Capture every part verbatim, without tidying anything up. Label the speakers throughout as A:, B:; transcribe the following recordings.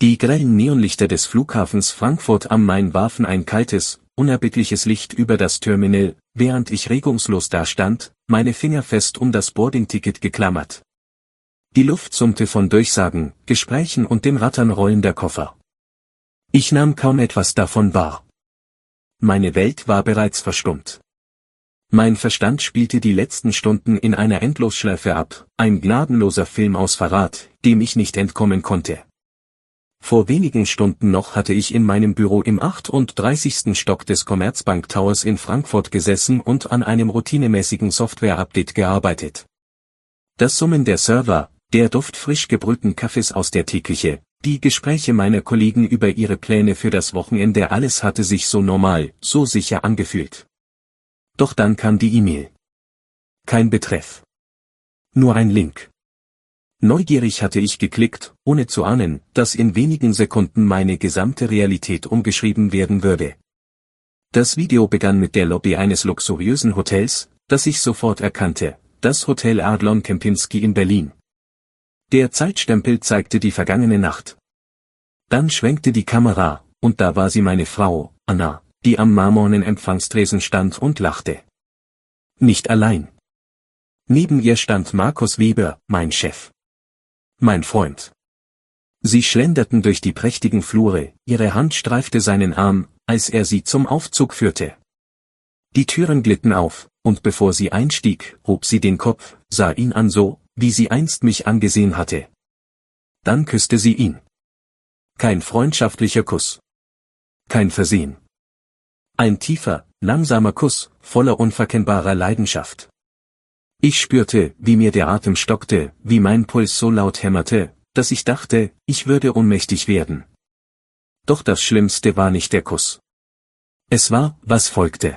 A: Die grellen Neonlichter des Flughafens Frankfurt am Main warfen ein kaltes, unerbittliches Licht über das Terminal, während ich regungslos dastand, meine Finger fest um das Boardingticket geklammert. Die Luft summte von Durchsagen, Gesprächen und dem Rattern rollender Koffer. Ich nahm kaum etwas davon wahr. Meine Welt war bereits verstummt. Mein Verstand spielte die letzten Stunden in einer Endlosschleife ab, ein gnadenloser Film aus Verrat, dem ich nicht entkommen konnte. Vor wenigen Stunden noch hatte ich in meinem Büro im achtunddreißigsten Stock des Commerzbank Towers in Frankfurt gesessen und an einem routinemäßigen Software-Update gearbeitet. Das Summen der Server, der Duft frisch gebrühten Kaffees aus der Teeküche, die Gespräche meiner Kollegen über ihre Pläne für das Wochenende, alles hatte sich so normal, so sicher angefühlt. Doch dann kam die E-Mail. Kein Betreff. Nur ein Link. Neugierig hatte ich geklickt, ohne zu ahnen, dass in wenigen Sekunden meine gesamte Realität umgeschrieben werden würde. Das Video begann mit der Lobby eines luxuriösen Hotels, das ich sofort erkannte, das Hotel Adlon Kempinski in Berlin. Der Zeitstempel zeigte die vergangene Nacht. Dann schwenkte die Kamera, und da war sie, meine Frau, Anna, die am marmornen Empfangstresen stand und lachte. Nicht allein. Neben ihr stand Markus Weber, mein Chef. Mein Freund. Sie schlenderten durch die prächtigen Flure, ihre Hand streifte seinen Arm, als er sie zum Aufzug führte. Die Türen glitten auf, und bevor sie einstieg, hob sie den Kopf, sah ihn an so, wie sie einst mich angesehen hatte. Dann küsste sie ihn. Kein freundschaftlicher Kuss. Kein Versehen. Ein tiefer, langsamer Kuss, voller unverkennbarer Leidenschaft. Ich spürte, wie mir der Atem stockte, wie mein Puls so laut hämmerte, dass ich dachte, ich würde ohnmächtig werden. Doch das Schlimmste war nicht der Kuss. Es war, was folgte.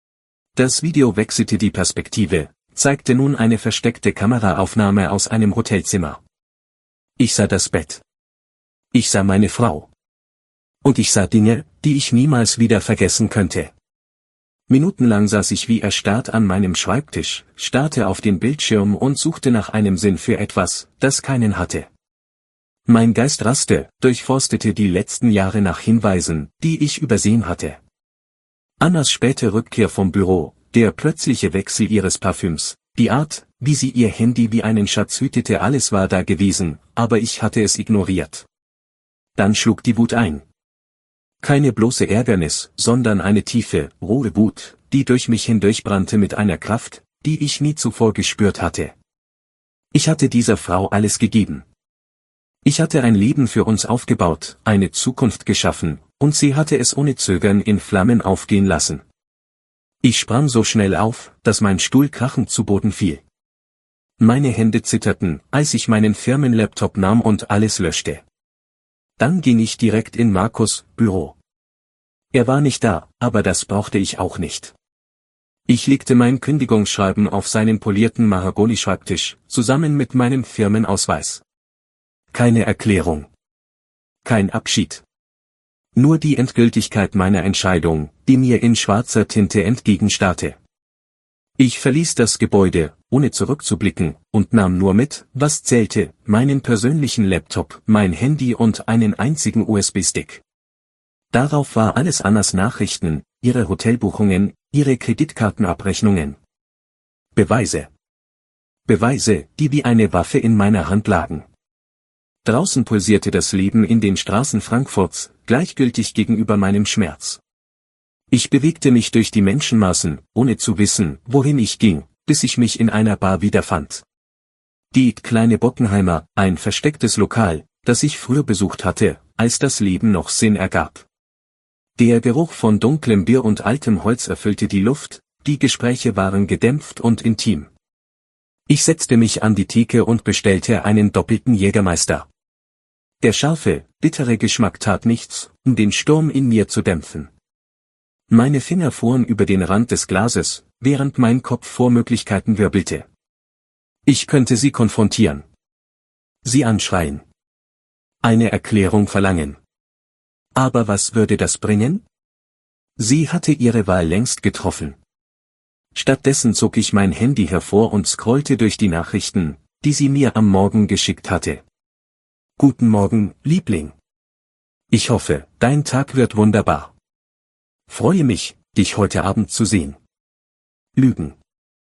A: Das Video wechselte die Perspektive, zeigte nun eine versteckte Kameraaufnahme aus einem Hotelzimmer. Ich sah das Bett. Ich sah meine Frau. Und ich sah Dinge, die ich niemals wieder vergessen könnte. Minutenlang saß ich wie erstarrt an meinem Schreibtisch, starrte auf den Bildschirm und suchte nach einem Sinn für etwas, das keinen hatte. Mein Geist raste, durchforstete die letzten Jahre nach Hinweisen, die ich übersehen hatte. Annas späte Rückkehr vom Büro, der plötzliche Wechsel ihres Parfüms, die Art, wie sie ihr Handy wie einen Schatz hütete, alles war da gewesen, aber ich hatte es ignoriert. Dann schlug die Wut ein. Keine bloße Ärgernis, sondern eine tiefe, rohe Wut, die durch mich hindurchbrannte mit einer Kraft, die ich nie zuvor gespürt hatte. Ich hatte dieser Frau alles gegeben. Ich hatte ein Leben für uns aufgebaut, eine Zukunft geschaffen, und sie hatte es ohne Zögern in Flammen aufgehen lassen. Ich sprang so schnell auf, dass mein Stuhl krachend zu Boden fiel. Meine Hände zitterten, als ich meinen Firmenlaptop nahm und alles löschte. Dann ging ich direkt in Markus' Büro. Er war nicht da, aber das brauchte ich auch nicht. Ich legte mein Kündigungsschreiben auf seinen polierten Mahagoni-Schreibtisch, zusammen mit meinem Firmenausweis. Keine Erklärung. Kein Abschied. Nur die Endgültigkeit meiner Entscheidung, die mir in schwarzer Tinte entgegenstarrte. Ich verließ das Gebäude, ohne zurückzublicken, und nahm nur mit, was zählte, meinen persönlichen Laptop, mein Handy und einen einzigen U S B-Stick. Darauf war alles Annas Nachrichten, ihre Hotelbuchungen, ihre Kreditkartenabrechnungen. Beweise. Beweise, die wie eine Waffe in meiner Hand lagen. Draußen pulsierte das Leben in den Straßen Frankfurts, gleichgültig gegenüber meinem Schmerz. Ich bewegte mich durch die Menschenmassen, ohne zu wissen, wohin ich ging, bis ich mich in einer Bar wiederfand. Die kleine Bockenheimer, ein verstecktes Lokal, das ich früher besucht hatte, als das Leben noch Sinn ergab. Der Geruch von dunklem Bier und altem Holz erfüllte die Luft, die Gespräche waren gedämpft und intim. Ich setzte mich an die Theke und bestellte einen doppelten Jägermeister. Der scharfe, bittere Geschmack tat nichts, um den Sturm in mir zu dämpfen. Meine Finger fuhren über den Rand des Glases, während mein Kopf vor Möglichkeiten wirbelte. Ich könnte sie konfrontieren. Sie anschreien. Eine Erklärung verlangen. Aber was würde das bringen? Sie hatte ihre Wahl längst getroffen. Stattdessen zog ich mein Handy hervor und scrollte durch die Nachrichten, die sie mir am Morgen geschickt hatte. Guten Morgen, Liebling. Ich hoffe, dein Tag wird wunderbar. Freue mich, dich heute Abend zu sehen. Lügen.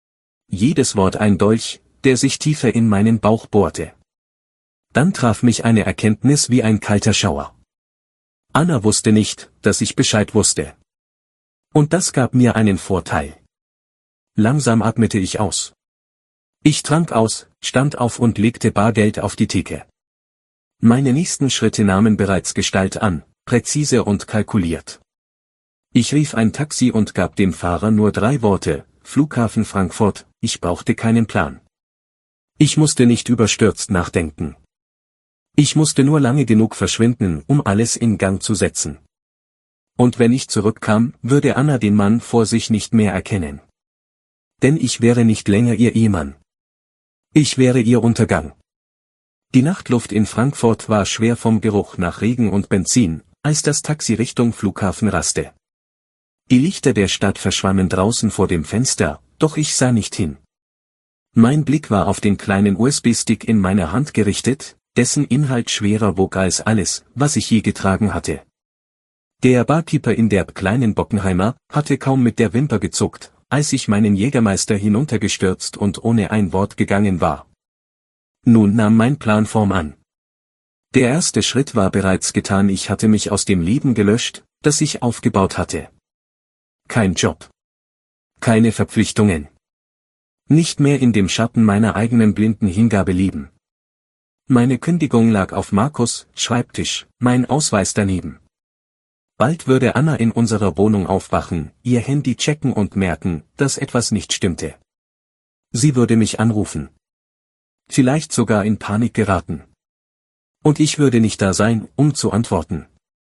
A: Jedes Wort ein Dolch, der sich tiefer in meinen Bauch bohrte. Dann traf mich eine Erkenntnis wie ein kalter Schauer. Anna wusste nicht, dass ich Bescheid wusste. Und das gab mir einen Vorteil. Langsam atmete ich aus. Ich trank aus, stand auf und legte Bargeld auf die Theke. Meine nächsten Schritte nahmen bereits Gestalt an, präzise und kalkuliert. Ich rief ein Taxi und gab dem Fahrer nur drei Worte: Flughafen Frankfurt. Ich brauchte keinen Plan. Ich musste nicht überstürzt nachdenken. Ich musste nur lange genug verschwinden, um alles in Gang zu setzen. Und wenn ich zurückkam, würde Anna den Mann vor sich nicht mehr erkennen. Denn ich wäre nicht länger ihr Ehemann. Ich wäre ihr Untergang. Die Nachtluft in Frankfurt war schwer vom Geruch nach Regen und Benzin, als das Taxi Richtung Flughafen raste. Die Lichter der Stadt verschwammen draußen vor dem Fenster, doch ich sah nicht hin. Mein Blick war auf den kleinen U S B-Stick in meiner Hand gerichtet, dessen Inhalt schwerer wog als alles, was ich je getragen hatte. Der Barkeeper in der kleinen Bockenheimer hatte kaum mit der Wimper gezuckt, als ich meinen Jägermeister hinuntergestürzt und ohne ein Wort gegangen war. Nun nahm mein Plan Form an. Der erste Schritt war bereits getan, ich hatte mich aus dem Leben gelöscht, das ich aufgebaut hatte. Kein Job. Keine Verpflichtungen. Nicht mehr in dem Schatten meiner eigenen blinden Hingabe leben. Meine Kündigung lag auf Markus' Schreibtisch, mein Ausweis daneben. Bald würde Anna in unserer Wohnung aufwachen, ihr Handy checken und merken, dass etwas nicht stimmte. Sie würde mich anrufen. Vielleicht sogar in Panik geraten. Und ich würde nicht da sein, um zu antworten.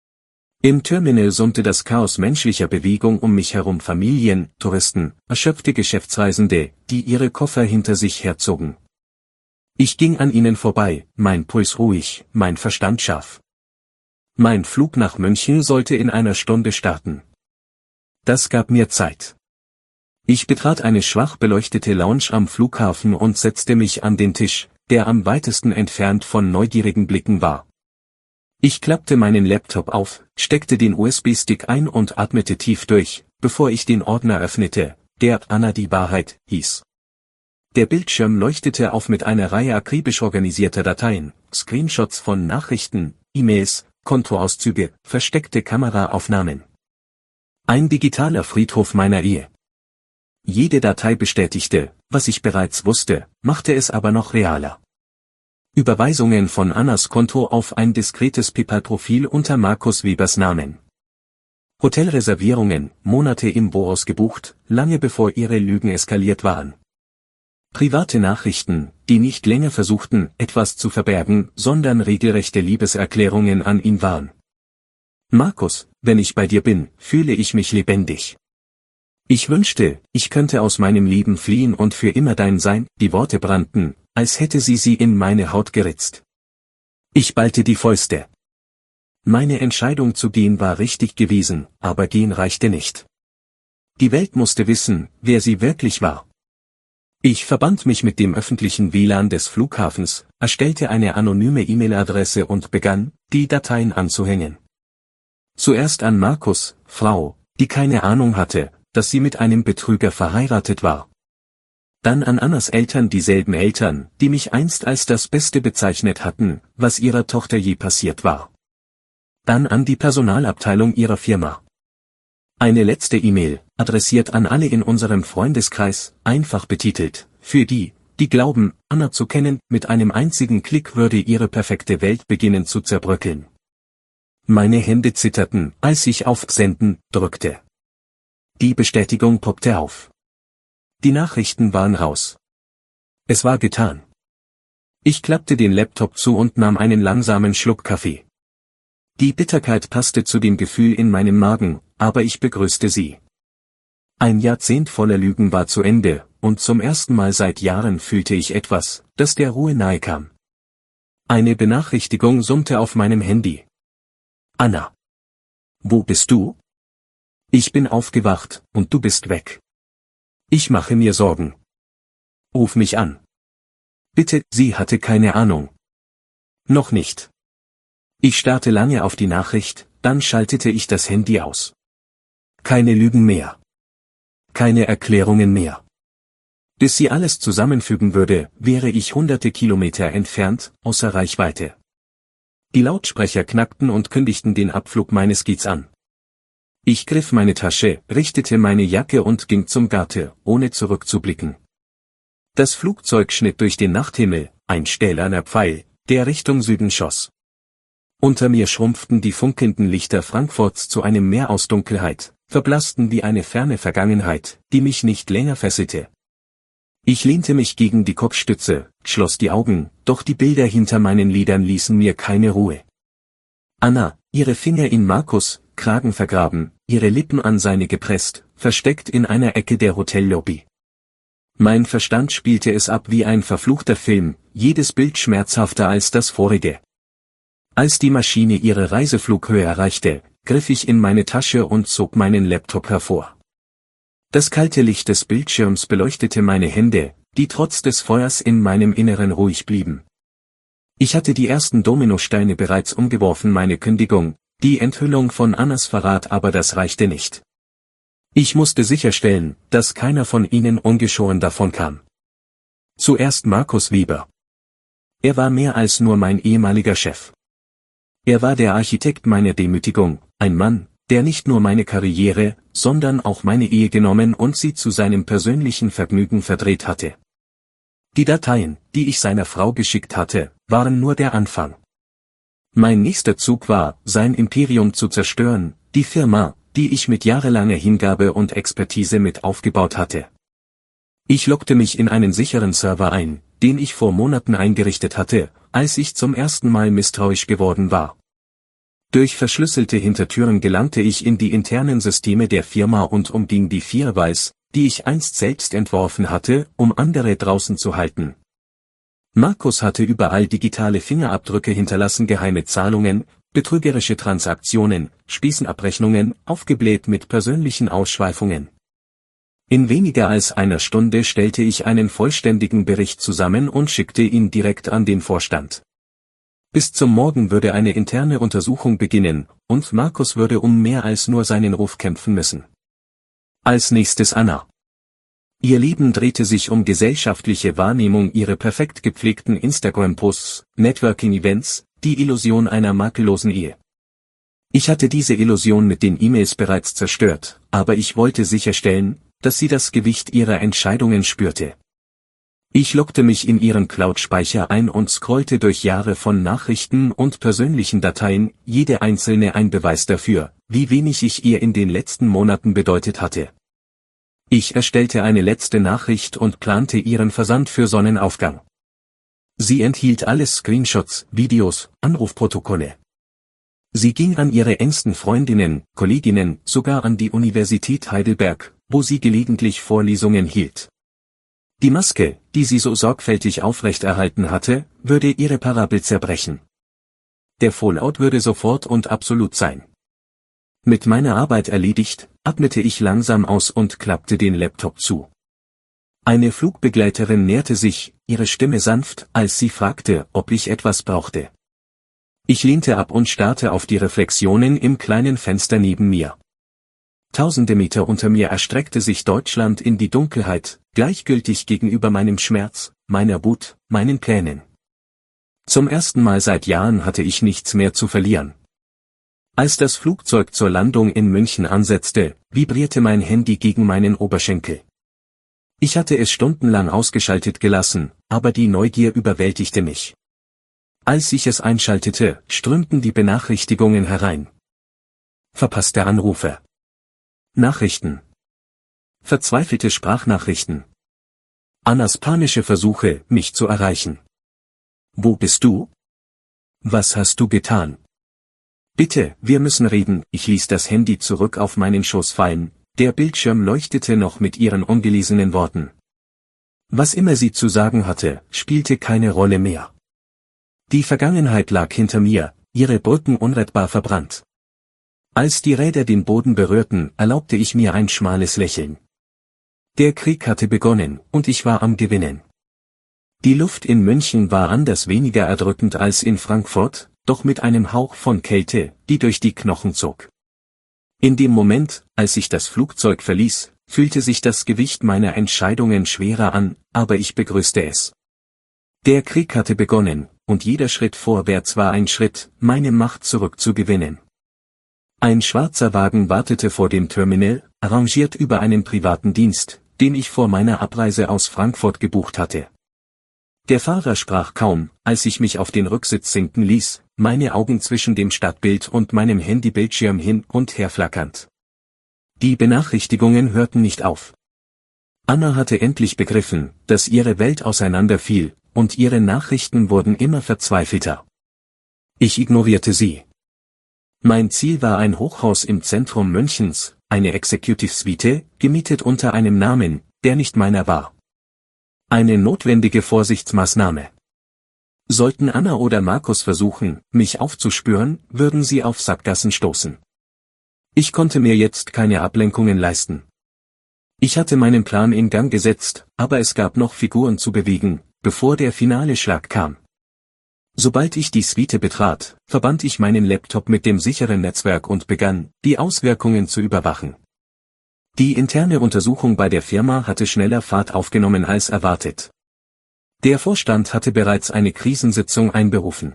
A: Im Terminal summte das Chaos menschlicher Bewegung um mich herum: Familien, Touristen, erschöpfte Geschäftsreisende, die ihre Koffer hinter sich herzogen. Ich ging an ihnen vorbei, mein Puls ruhig, mein Verstand scharf. Mein Flug nach München sollte in einer Stunde starten. Das gab mir Zeit. Ich betrat eine schwach beleuchtete Lounge am Flughafen und setzte mich an den Tisch, der am weitesten entfernt von neugierigen Blicken war. Ich klappte meinen Laptop auf, steckte den U S B-Stick ein und atmete tief durch, bevor ich den Ordner öffnete, der Anna die Wahrheit hieß. Der Bildschirm leuchtete auf mit einer Reihe akribisch organisierter Dateien, Screenshots von Nachrichten, E-Mails, Kontoauszüge, versteckte Kameraaufnahmen. Ein digitaler Friedhof meiner Ehe. Jede Datei bestätigte, was ich bereits wusste, machte es aber noch realer. Überweisungen von Annas Konto auf ein diskretes PayPal-Profil unter Markus Webers Namen. Hotelreservierungen, Monate im Voraus gebucht, lange bevor ihre Lügen eskaliert waren. Private Nachrichten, die nicht länger versuchten, etwas zu verbergen, sondern regelrechte Liebeserklärungen an ihn waren. Markus, wenn ich bei dir bin, fühle ich mich lebendig. Ich wünschte, ich könnte aus meinem Leben fliehen und für immer dein sein. Die Worte brannten, als hätte sie sie in meine Haut geritzt. Ich ballte die Fäuste. Meine Entscheidung zu gehen war richtig gewesen, aber gehen reichte nicht. Die Welt musste wissen, wer sie wirklich war. Ich verband mich mit dem öffentlichen W L A N des Flughafens, erstellte eine anonyme E-Mail-Adresse und begann, die Dateien anzuhängen. Zuerst an Markus' Frau, die keine Ahnung hatte, dass sie mit einem Betrüger verheiratet war. Dann an Annas Eltern, dieselben Eltern, die mich einst als das Beste bezeichnet hatten, was ihrer Tochter je passiert war. Dann an die Personalabteilung ihrer Firma. Eine letzte E-Mail, adressiert an alle in unserem Freundeskreis, einfach betitelt: Für die, die glauben, Anna zu kennen, mit einem einzigen Klick würde ihre perfekte Welt beginnen zu zerbröckeln. Meine Hände zitterten, als ich auf Senden drückte. Die Bestätigung poppte auf. Die Nachrichten waren raus. Es war getan. Ich klappte den Laptop zu und nahm einen langsamen Schluck Kaffee. Die Bitterkeit passte zu dem Gefühl in meinem Magen, aber ich begrüßte sie. Ein Jahrzehnt voller Lügen war zu Ende, und zum ersten Mal seit Jahren fühlte ich etwas, das der Ruhe nahe kam. Eine Benachrichtigung summte auf meinem Handy. Anna. Wo bist du? Ich bin aufgewacht, und du bist weg. Ich mache mir Sorgen. Ruf mich an. Bitte, sie hatte keine Ahnung. Noch nicht. Ich starrte lange auf die Nachricht, dann schaltete ich das Handy aus. Keine Lügen mehr. Keine Erklärungen mehr. Bis sie alles zusammenfügen würde, wäre ich hunderte Kilometer entfernt, außer Reichweite. Die Lautsprecher knackten und kündigten den Abflug meines Giets an. Ich griff meine Tasche, richtete meine Jacke und ging zum Garten, ohne zurückzublicken. Das Flugzeug schnitt durch den Nachthimmel, ein stählerner Pfeil, der Richtung Süden schoss. Unter mir schrumpften die funkelnden Lichter Frankfurts zu einem Meer aus Dunkelheit, verblassten wie eine ferne Vergangenheit, die mich nicht länger fesselte. Ich lehnte mich gegen die Kopfstütze, schloss die Augen, doch die Bilder hinter meinen Lidern ließen mir keine Ruhe. Anna, ihre Finger in Markus' Kragen vergraben, ihre Lippen an seine gepresst, versteckt in einer Ecke der Hotellobby. Mein Verstand spielte es ab wie ein verfluchter Film, jedes Bild schmerzhafter als das vorige. Als die Maschine ihre Reiseflughöhe erreichte, griff ich in meine Tasche und zog meinen Laptop hervor. Das kalte Licht des Bildschirms beleuchtete meine Hände, die trotz des Feuers in meinem Inneren ruhig blieben. Ich hatte die ersten Dominosteine bereits umgeworfen, meine Kündigung, die Enthüllung von Annas Verrat, aber das reichte nicht. Ich musste sicherstellen, dass keiner von ihnen ungeschoren davonkam. Zuerst Markus Weber. Er war mehr als nur mein ehemaliger Chef. Er war der Architekt meiner Demütigung, ein Mann, der nicht nur meine Karriere, sondern auch meine Ehe genommen und sie zu seinem persönlichen Vergnügen verdreht hatte. Die Dateien, die ich seiner Frau geschickt hatte, waren nur der Anfang. Mein nächster Zug war, sein Imperium zu zerstören, die Firma, die ich mit jahrelanger Hingabe und Expertise mit aufgebaut hatte. Ich lockte mich in einen sicheren Server ein, den ich vor Monaten eingerichtet hatte, als ich zum ersten Mal misstrauisch geworden war. Durch verschlüsselte Hintertüren gelangte ich in die internen Systeme der Firma und umging die Firewalls, die ich einst selbst entworfen hatte, um andere draußen zu halten. Markus hatte überall digitale Fingerabdrücke hinterlassen, geheime Zahlungen, betrügerische Transaktionen, Spießenabrechnungen, aufgebläht mit persönlichen Ausschweifungen. In weniger als einer Stunde stellte ich einen vollständigen Bericht zusammen und schickte ihn direkt an den Vorstand. Bis zum Morgen würde eine interne Untersuchung beginnen, und Markus würde um mehr als nur seinen Ruf kämpfen müssen. Als nächstes Anna. Ihr Leben drehte sich um gesellschaftliche Wahrnehmung, ihre perfekt gepflegten Instagram-Posts, Networking-Events, die Illusion einer makellosen Ehe. Ich hatte diese Illusion mit den E-Mails bereits zerstört, aber ich wollte sicherstellen, dass sie das Gewicht ihrer Entscheidungen spürte. Ich loggte mich in ihren Cloud-Speicher ein und scrollte durch Jahre von Nachrichten und persönlichen Dateien, jede einzelne ein Beweis dafür, wie wenig ich ihr in den letzten Monaten bedeutet hatte. Ich erstellte eine letzte Nachricht und plante ihren Versand für Sonnenaufgang. Sie enthielt alles Screenshots, Videos, Anrufprotokolle. Sie ging an ihre engsten Freundinnen, Kolleginnen, sogar an die Universität Heidelberg, wo sie gelegentlich Vorlesungen hielt. Die Maske, die sie so sorgfältig aufrechterhalten hatte, würde ihre Parabel zerbrechen. Der Fallout würde sofort und absolut sein. Mit meiner Arbeit erledigt, atmete ich langsam aus und klappte den Laptop zu. Eine Flugbegleiterin näherte sich, ihre Stimme sanft, als sie fragte, ob ich etwas brauchte. Ich lehnte ab und starrte auf die Reflexionen im kleinen Fenster neben mir. Tausende Meter unter mir erstreckte sich Deutschland in die Dunkelheit, gleichgültig gegenüber meinem Schmerz, meiner Wut, meinen Plänen. Zum ersten Mal seit Jahren hatte ich nichts mehr zu verlieren. Als das Flugzeug zur Landung in München ansetzte, vibrierte mein Handy gegen meinen Oberschenkel. Ich hatte es stundenlang ausgeschaltet gelassen, aber die Neugier überwältigte mich. Als ich es einschaltete, strömten die Benachrichtigungen herein. Verpasste Anrufe. Nachrichten. Verzweifelte Sprachnachrichten. Annas panische Versuche, mich zu erreichen. Wo bist du? Was hast du getan? Bitte, wir müssen reden. Ich ließ das Handy zurück auf meinen Schoß fallen, der Bildschirm leuchtete noch mit ihren ungelesenen Worten. Was immer sie zu sagen hatte, spielte keine Rolle mehr. Die Vergangenheit lag hinter mir, ihre Brücken unrettbar verbrannt. Als die Räder den Boden berührten, erlaubte ich mir ein schmales Lächeln. Der Krieg hatte begonnen, und ich war am Gewinnen. Die Luft in München war anders weniger erdrückend als in Frankfurt, doch mit einem Hauch von Kälte, die durch die Knochen zog. In dem Moment, als ich das Flugzeug verließ, fühlte sich das Gewicht meiner Entscheidungen schwerer an, aber ich begrüßte es. Der Krieg hatte begonnen, und jeder Schritt vorwärts war ein Schritt, meine Macht zurückzugewinnen. Ein schwarzer Wagen wartete vor dem Terminal, arrangiert über einen privaten Dienst, den ich vor meiner Abreise aus Frankfurt gebucht hatte. Der Fahrer sprach kaum, als ich mich auf den Rücksitz sinken ließ, meine Augen zwischen dem Stadtbild und meinem Handybildschirm hin und her flackernd. Die Benachrichtigungen hörten nicht auf. Anna hatte endlich begriffen, dass ihre Welt auseinanderfiel, und ihre Nachrichten wurden immer verzweifelter. Ich ignorierte sie. Mein Ziel war ein Hochhaus im Zentrum Münchens, eine Executive Suite, gemietet unter einem Namen, der nicht meiner war. Eine notwendige Vorsichtsmaßnahme. Sollten Anna oder Markus versuchen, mich aufzuspüren, würden sie auf Sackgassen stoßen. Ich konnte mir jetzt keine Ablenkungen leisten. Ich hatte meinen Plan in Gang gesetzt, aber es gab noch Figuren zu bewegen, bevor der finale Schlag kam. Sobald ich die Suite betrat, verband ich meinen Laptop mit dem sicheren Netzwerk und begann, die Auswirkungen zu überwachen. Die interne Untersuchung bei der Firma hatte schneller Fahrt aufgenommen als erwartet. Der Vorstand hatte bereits eine Krisensitzung einberufen.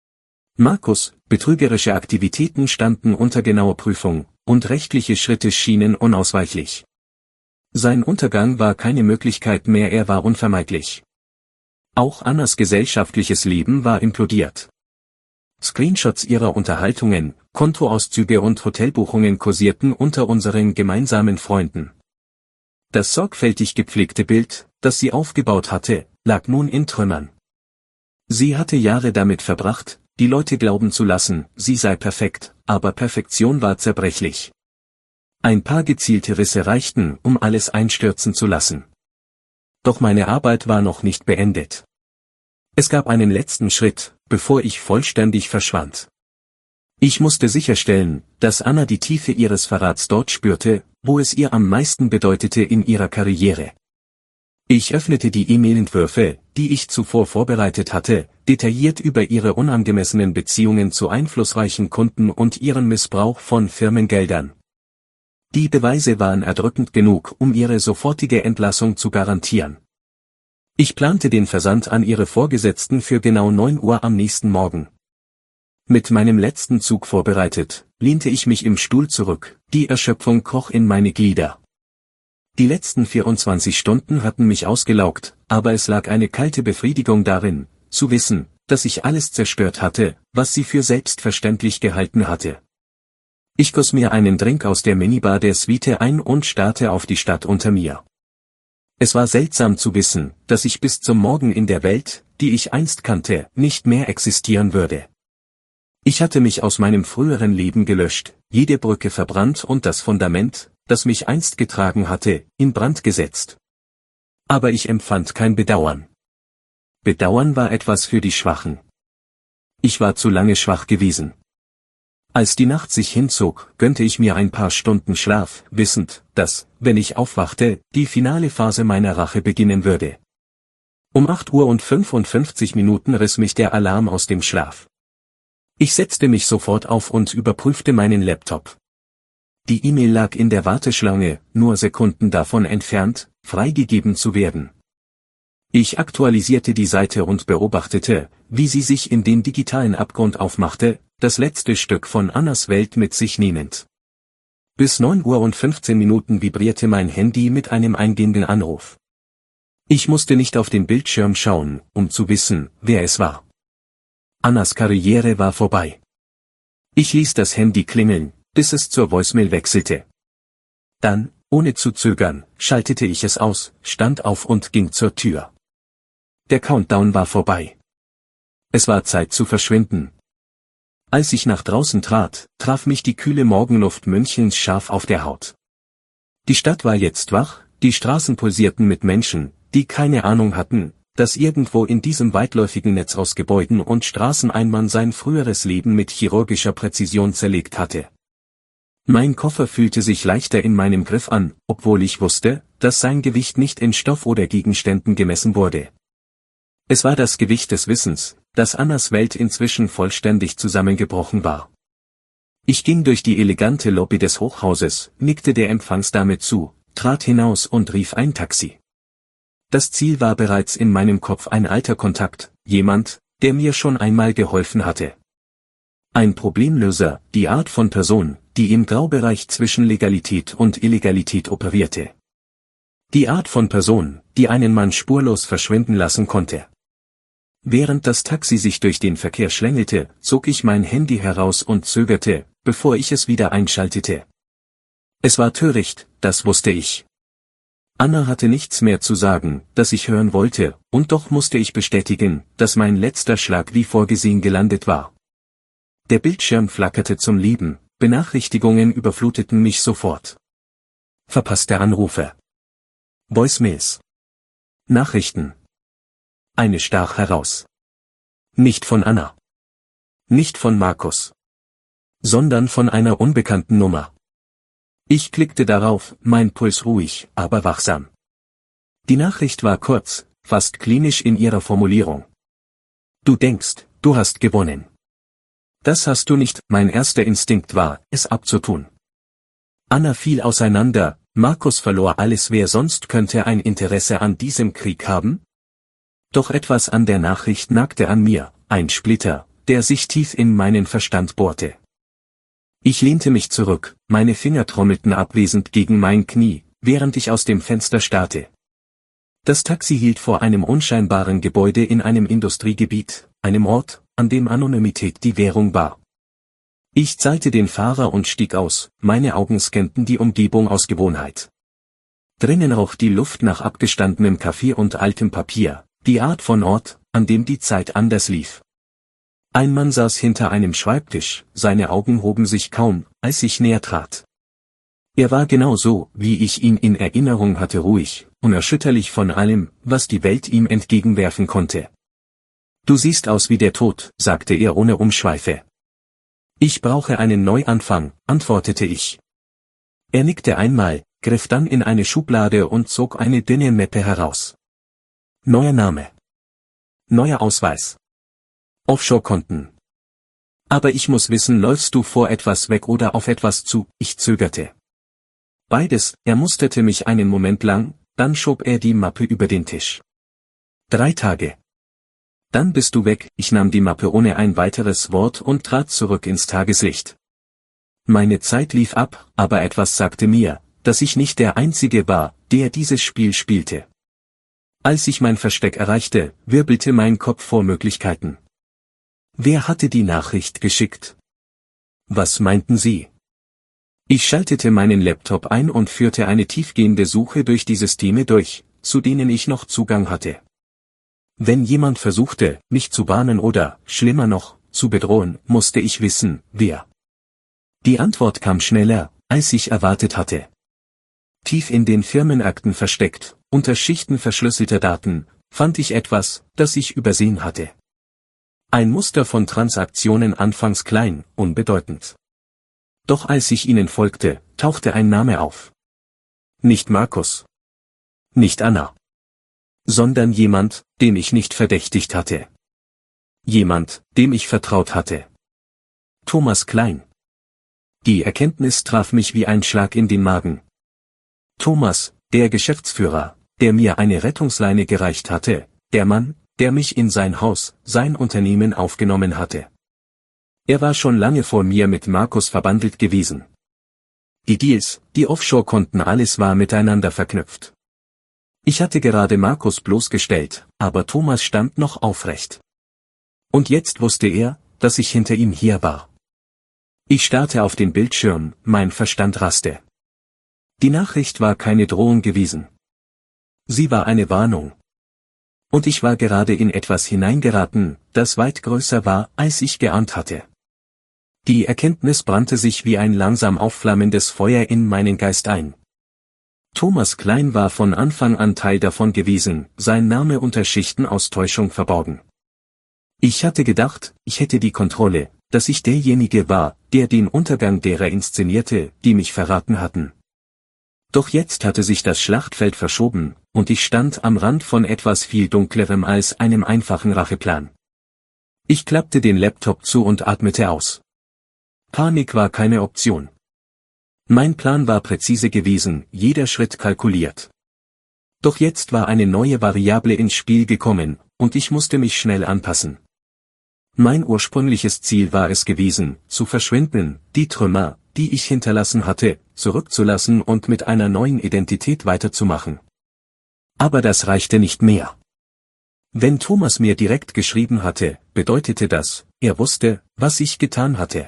A: Markus, betrügerische Aktivitäten standen unter genauer Prüfung, und rechtliche Schritte schienen unausweichlich. Sein Untergang war keine Möglichkeit mehr, er war unvermeidlich. Auch Annas gesellschaftliches Leben war implodiert. Screenshots ihrer Unterhaltungen, Kontoauszüge und Hotelbuchungen kursierten unter unseren gemeinsamen Freunden. Das sorgfältig gepflegte Bild, das sie aufgebaut hatte, lag nun in Trümmern. Sie hatte Jahre damit verbracht, die Leute glauben zu lassen, sie sei perfekt, aber Perfektion war zerbrechlich. Ein paar gezielte Risse reichten, um alles einstürzen zu lassen. Doch meine Arbeit war noch nicht beendet. Es gab einen letzten Schritt, bevor ich vollständig verschwand. Ich musste sicherstellen, dass Anna die Tiefe ihres Verrats dort spürte, wo es ihr am meisten bedeutete in ihrer Karriere. Ich öffnete die E-Mail-Entwürfe, die ich zuvor vorbereitet hatte, detailliert über ihre unangemessenen Beziehungen zu einflussreichen Kunden und ihren Missbrauch von Firmengeldern. Die Beweise waren erdrückend genug, um ihre sofortige Entlassung zu garantieren. Ich plante den Versand an ihre Vorgesetzten für genau neun Uhr am nächsten Morgen. Mit meinem letzten Zug vorbereitet, lehnte ich mich im Stuhl zurück, die Erschöpfung kroch in meine Glieder. Die letzten vierundzwanzig Stunden hatten mich ausgelaugt, aber es lag eine kalte Befriedigung darin, zu wissen, dass ich alles zerstört hatte, was sie für selbstverständlich gehalten hatte. Ich goss mir einen Drink aus der Minibar der Suite ein und starrte auf die Stadt unter mir. Es war seltsam zu wissen, dass ich bis zum Morgen in der Welt, die ich einst kannte, nicht mehr existieren würde. Ich hatte mich aus meinem früheren Leben gelöscht, jede Brücke verbrannt und das Fundament, das mich einst getragen hatte, in Brand gesetzt. Aber ich empfand kein Bedauern. Bedauern war etwas für die Schwachen. Ich war zu lange schwach gewesen. Als die Nacht sich hinzog, gönnte ich mir ein paar Stunden Schlaf, wissend, dass, wenn ich aufwachte, die finale Phase meiner Rache beginnen würde. Um acht Uhr und fünfundfünfzig Minuten riss mich der Alarm aus dem Schlaf. Ich setzte mich sofort auf und überprüfte meinen Laptop. Die E-Mail lag in der Warteschlange, nur Sekunden davon entfernt, freigegeben zu werden. Ich aktualisierte die Seite und beobachtete, wie sie sich in den digitalen Abgrund aufmachte, das letzte Stück von Annas Welt mit sich nehmend. Bis neun Uhr und fünfzehn Minuten vibrierte mein Handy mit einem eingehenden Anruf. Ich musste nicht auf den Bildschirm schauen, um zu wissen, wer es war. Annas Karriere war vorbei. Ich ließ das Handy klingeln, bis es zur Voicemail wechselte. Dann, ohne zu zögern, schaltete ich es aus, stand auf und ging zur Tür. Der Countdown war vorbei. Es war Zeit zu verschwinden. Als ich nach draußen trat, traf mich die kühle Morgenluft Münchens scharf auf der Haut. Die Stadt war jetzt wach, die Straßen pulsierten mit Menschen, die keine Ahnung hatten, dass irgendwo in diesem weitläufigen Netz aus Gebäuden und Straßen ein Mann sein früheres Leben mit chirurgischer Präzision zerlegt hatte. Mein Koffer fühlte sich leichter in meinem Griff an, obwohl ich wusste, dass sein Gewicht nicht in Stoff oder Gegenständen gemessen wurde. Es war das Gewicht des Wissens, dass Annas Welt inzwischen vollständig zusammengebrochen war. Ich ging durch die elegante Lobby des Hochhauses, nickte der Empfangsdame zu, trat hinaus und rief ein Taxi. Das Ziel war bereits in meinem Kopf ein alter Kontakt, jemand, der mir schon einmal geholfen hatte. Ein Problemlöser, die Art von Person, die im Graubereich zwischen Legalität und Illegalität operierte. Die Art von Person, die einen Mann spurlos verschwinden lassen konnte. Während das Taxi sich durch den Verkehr schlängelte, zog ich mein Handy heraus und zögerte, bevor ich es wieder einschaltete. Es war töricht, das wusste ich. Anna hatte nichts mehr zu sagen, das ich hören wollte, und doch musste ich bestätigen, dass mein letzter Schlag wie vorgesehen gelandet war. Der Bildschirm flackerte zum Leben, Benachrichtigungen überfluteten mich sofort. Verpasste Anrufe. Voicemails. Nachrichten. Eine stach heraus. Nicht von Anna. Nicht von Markus. Sondern von einer unbekannten Nummer. Ich klickte darauf, mein Puls ruhig, aber wachsam. Die Nachricht war kurz, fast klinisch in ihrer Formulierung. Du denkst, du hast gewonnen. Das hast du nicht, mein erster Instinkt war, es abzutun. Anna fiel auseinander, Markus verlor alles, wer sonst könnte ein Interesse an diesem Krieg haben? Doch etwas an der Nachricht nagte an mir, ein Splitter, der sich tief in meinen Verstand bohrte. Ich lehnte mich zurück, meine Finger trommelten abwesend gegen mein Knie, während ich aus dem Fenster starrte. Das Taxi hielt vor einem unscheinbaren Gebäude in einem Industriegebiet, einem Ort, an dem Anonymität die Währung war. Ich zahlte den Fahrer und stieg aus, meine Augen scannten die Umgebung aus Gewohnheit. Drinnen roch die Luft nach abgestandenem Kaffee und altem Papier, die Art von Ort, an dem die Zeit anders lief. Ein Mann saß hinter einem Schreibtisch, seine Augen hoben sich kaum, als ich näher trat. Er war genau so, wie ich ihn in Erinnerung hatte, ruhig, unerschütterlich von allem, was die Welt ihm entgegenwerfen konnte. Du siehst aus wie der Tod, sagte er ohne Umschweife. Ich brauche einen Neuanfang, antwortete ich. Er nickte einmal, griff dann in eine Schublade und zog eine dünne Mappe heraus. Neuer Name. Neuer Ausweis. Offshore-Konten. Aber ich muss wissen, läufst du vor etwas weg oder auf etwas zu? Ich zögerte. Beides, er musterte mich einen Moment lang, dann schob er die Mappe über den Tisch. Drei Tage. Dann bist du weg, ich nahm die Mappe ohne ein weiteres Wort und trat zurück ins Tageslicht. Meine Zeit lief ab, aber etwas sagte mir, dass ich nicht der Einzige war, der dieses Spiel spielte. Als ich mein Versteck erreichte, wirbelte mein Kopf vor Möglichkeiten. Wer hatte die Nachricht geschickt? Was meinten Sie? Ich schaltete meinen Laptop ein und führte eine tiefgehende Suche durch die Systeme durch, zu denen ich noch Zugang hatte. Wenn jemand versuchte, mich zu warnen oder, schlimmer noch, zu bedrohen, musste ich wissen, wer. Die Antwort kam schneller, als ich erwartet hatte. Tief in den Firmenakten versteckt, unter Schichten verschlüsselter Daten, fand ich etwas, das ich übersehen hatte. Ein Muster von Transaktionen, anfangs klein, unbedeutend. Doch als ich ihnen folgte, tauchte ein Name auf. Nicht Markus. Nicht Anna. Sondern jemand, den ich nicht verdächtigt hatte. Jemand, dem ich vertraut hatte. Thomas Klein. Die Erkenntnis traf mich wie ein Schlag in den Magen. Thomas, der Geschäftsführer, der mir eine Rettungsleine gereicht hatte, der Mann, der mich in sein Haus, sein Unternehmen aufgenommen hatte. Er war schon lange vor mir mit Markus verbandelt gewesen. Die Deals, die Offshore-Konten, alles war miteinander verknüpft. Ich hatte gerade Markus bloßgestellt, aber Thomas stand noch aufrecht. Und jetzt wusste er, dass ich hinter ihm her war. Ich starrte auf den Bildschirm, mein Verstand raste. Die Nachricht war keine Drohung gewesen. Sie war eine Warnung. Und ich war gerade in etwas hineingeraten, das weit größer war, als ich geahnt hatte. Die Erkenntnis brannte sich wie ein langsam aufflammendes Feuer in meinen Geist ein. Thomas Klein war von Anfang an Teil davon gewesen, sein Name unter Schichten aus Täuschung verborgen. Ich hatte gedacht, ich hätte die Kontrolle, dass ich derjenige war, der den Untergang derer inszenierte, die mich verraten hatten. Doch jetzt hatte sich das Schlachtfeld verschoben, und ich stand am Rand von etwas viel Dunklerem als einem einfachen Racheplan. Ich klappte den Laptop zu und atmete aus. Panik war keine Option. Mein Plan war präzise gewesen, jeder Schritt kalkuliert. Doch jetzt war eine neue Variable ins Spiel gekommen, und ich musste mich schnell anpassen. Mein ursprüngliches Ziel war es gewesen, zu verschwinden, die Trümmer, die ich hinterlassen hatte, zurückzulassen und mit einer neuen Identität weiterzumachen. Aber das reichte nicht mehr. Wenn Thomas mir direkt geschrieben hatte, bedeutete das, er wusste, was ich getan hatte.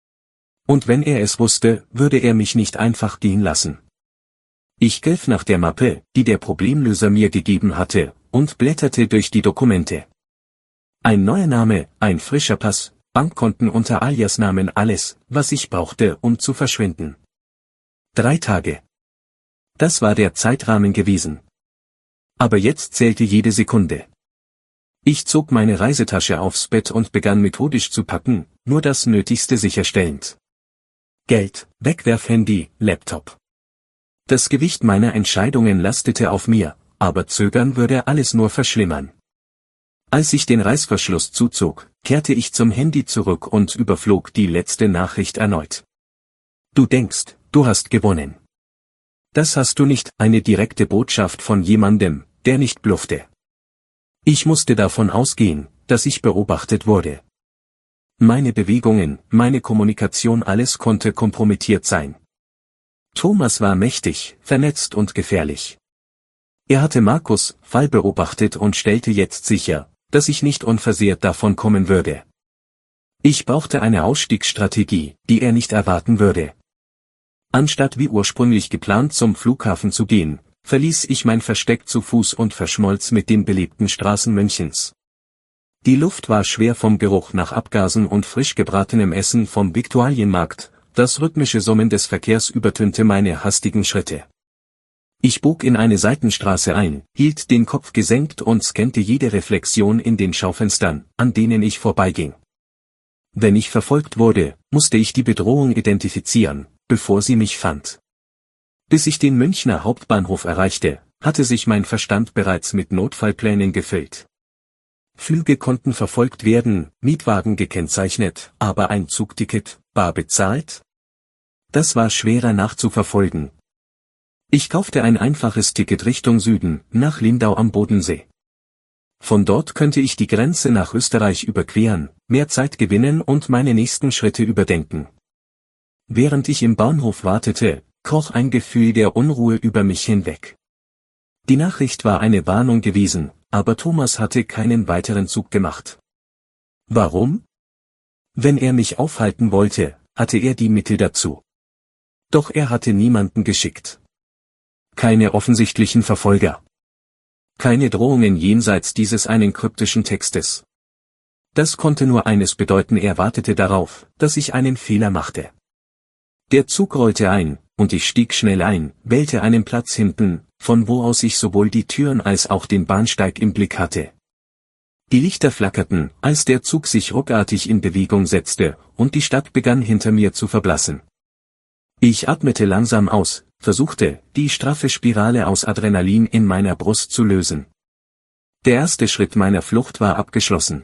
A: Und wenn er es wusste, würde er mich nicht einfach gehen lassen. Ich griff nach der Mappe, die der Problemlöser mir gegeben hatte, und blätterte durch die Dokumente. Ein neuer Name, ein frischer Pass, Bankkonten unter Aliasnamen, alles, was ich brauchte, um zu verschwinden. Drei Tage. Das war der Zeitrahmen gewesen. Aber jetzt zählte jede Sekunde. Ich zog meine Reisetasche aufs Bett und begann methodisch zu packen, nur das Nötigste sicherstellend. Geld, Wegwerfhandy, Laptop. Das Gewicht meiner Entscheidungen lastete auf mir, aber zögern würde alles nur verschlimmern. Als ich den Reißverschluss zuzog, kehrte ich zum Handy zurück und überflog die letzte Nachricht erneut. Du denkst, du hast gewonnen. Das hast du nicht, eine direkte Botschaft von jemandem, der nicht bluffte. Ich musste davon ausgehen, dass ich beobachtet wurde. Meine Bewegungen, meine Kommunikation, alles konnte kompromittiert sein. Thomas war mächtig, vernetzt und gefährlich. Er hatte Markus' Fall beobachtet und stellte jetzt sicher, dass ich nicht unversehrt davon kommen würde. Ich brauchte eine Ausstiegsstrategie, die er nicht erwarten würde. Anstatt wie ursprünglich geplant zum Flughafen zu gehen, verließ ich mein Versteck zu Fuß und verschmolz mit den belebten Straßen Münchens. Die Luft war schwer vom Geruch nach Abgasen und frisch gebratenem Essen vom Viktualienmarkt, das rhythmische Summen des Verkehrs übertönte meine hastigen Schritte. Ich bog in eine Seitenstraße ein, hielt den Kopf gesenkt und scannte jede Reflexion in den Schaufenstern, an denen ich vorbeiging. Wenn ich verfolgt wurde, musste ich die Bedrohung identifizieren, bevor sie mich fand. Bis ich den Münchner Hauptbahnhof erreichte, hatte sich mein Verstand bereits mit Notfallplänen gefüllt. Flüge konnten verfolgt werden, Mietwagen gekennzeichnet, aber ein Zugticket, bar bezahlt? Das war schwerer nachzuverfolgen. Ich kaufte ein einfaches Ticket Richtung Süden, nach Lindau am Bodensee. Von dort könnte ich die Grenze nach Österreich überqueren, mehr Zeit gewinnen und meine nächsten Schritte überdenken. Während ich im Bahnhof wartete, kroch ein Gefühl der Unruhe über mich hinweg. Die Nachricht war eine Warnung gewesen, aber Thomas hatte keinen weiteren Zug gemacht. Warum? Wenn er mich aufhalten wollte, hatte er die Mittel dazu. Doch er hatte niemanden geschickt. Keine offensichtlichen Verfolger. Keine Drohungen jenseits dieses einen kryptischen Textes. Das konnte nur eines bedeuten: er wartete darauf, dass ich einen Fehler machte. Der Zug rollte ein, und ich stieg schnell ein, wählte einen Platz hinten, von wo aus ich sowohl die Türen als auch den Bahnsteig im Blick hatte. Die Lichter flackerten, als der Zug sich ruckartig in Bewegung setzte, und die Stadt begann hinter mir zu verblassen. Ich atmete langsam aus, versuchte, die straffe Spirale aus Adrenalin in meiner Brust zu lösen. Der erste Schritt meiner Flucht war abgeschlossen.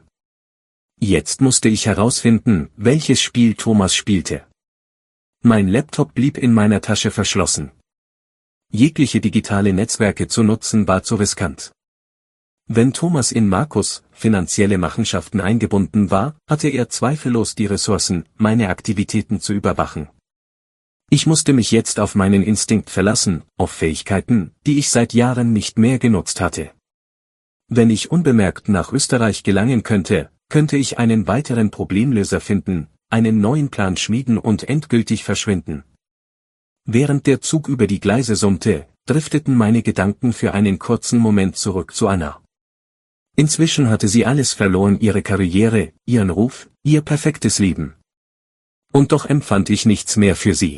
A: Jetzt musste ich herausfinden, welches Spiel Thomas spielte. Mein Laptop blieb in meiner Tasche verschlossen. Jegliche digitale Netzwerke zu nutzen war zu riskant. Wenn Thomas in Markus' finanzielle Machenschaften eingebunden war, hatte er zweifellos die Ressourcen, meine Aktivitäten zu überwachen. Ich musste mich jetzt auf meinen Instinkt verlassen, auf Fähigkeiten, die ich seit Jahren nicht mehr genutzt hatte. Wenn ich unbemerkt nach Österreich gelangen könnte, könnte ich einen weiteren Problemlöser finden, einen neuen Plan schmieden und endgültig verschwinden. Während der Zug über die Gleise summte, drifteten meine Gedanken für einen kurzen Moment zurück zu Anna. Inzwischen hatte sie alles verloren: ihre Karriere, ihren Ruf, ihr perfektes Leben. Und doch empfand ich nichts mehr für sie.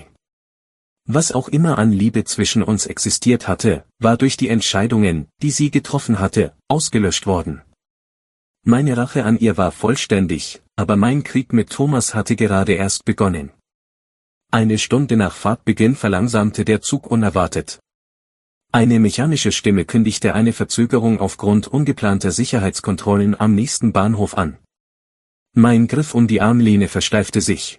A: Was auch immer an Liebe zwischen uns existiert hatte, war durch die Entscheidungen, die sie getroffen hatte, ausgelöscht worden. Meine Rache an ihr war vollständig, aber mein Krieg mit Thomas hatte gerade erst begonnen. Eine Stunde nach Fahrtbeginn verlangsamte der Zug unerwartet. Eine mechanische Stimme kündigte eine Verzögerung aufgrund ungeplanter Sicherheitskontrollen am nächsten Bahnhof an. Mein Griff um die Armlehne versteifte sich.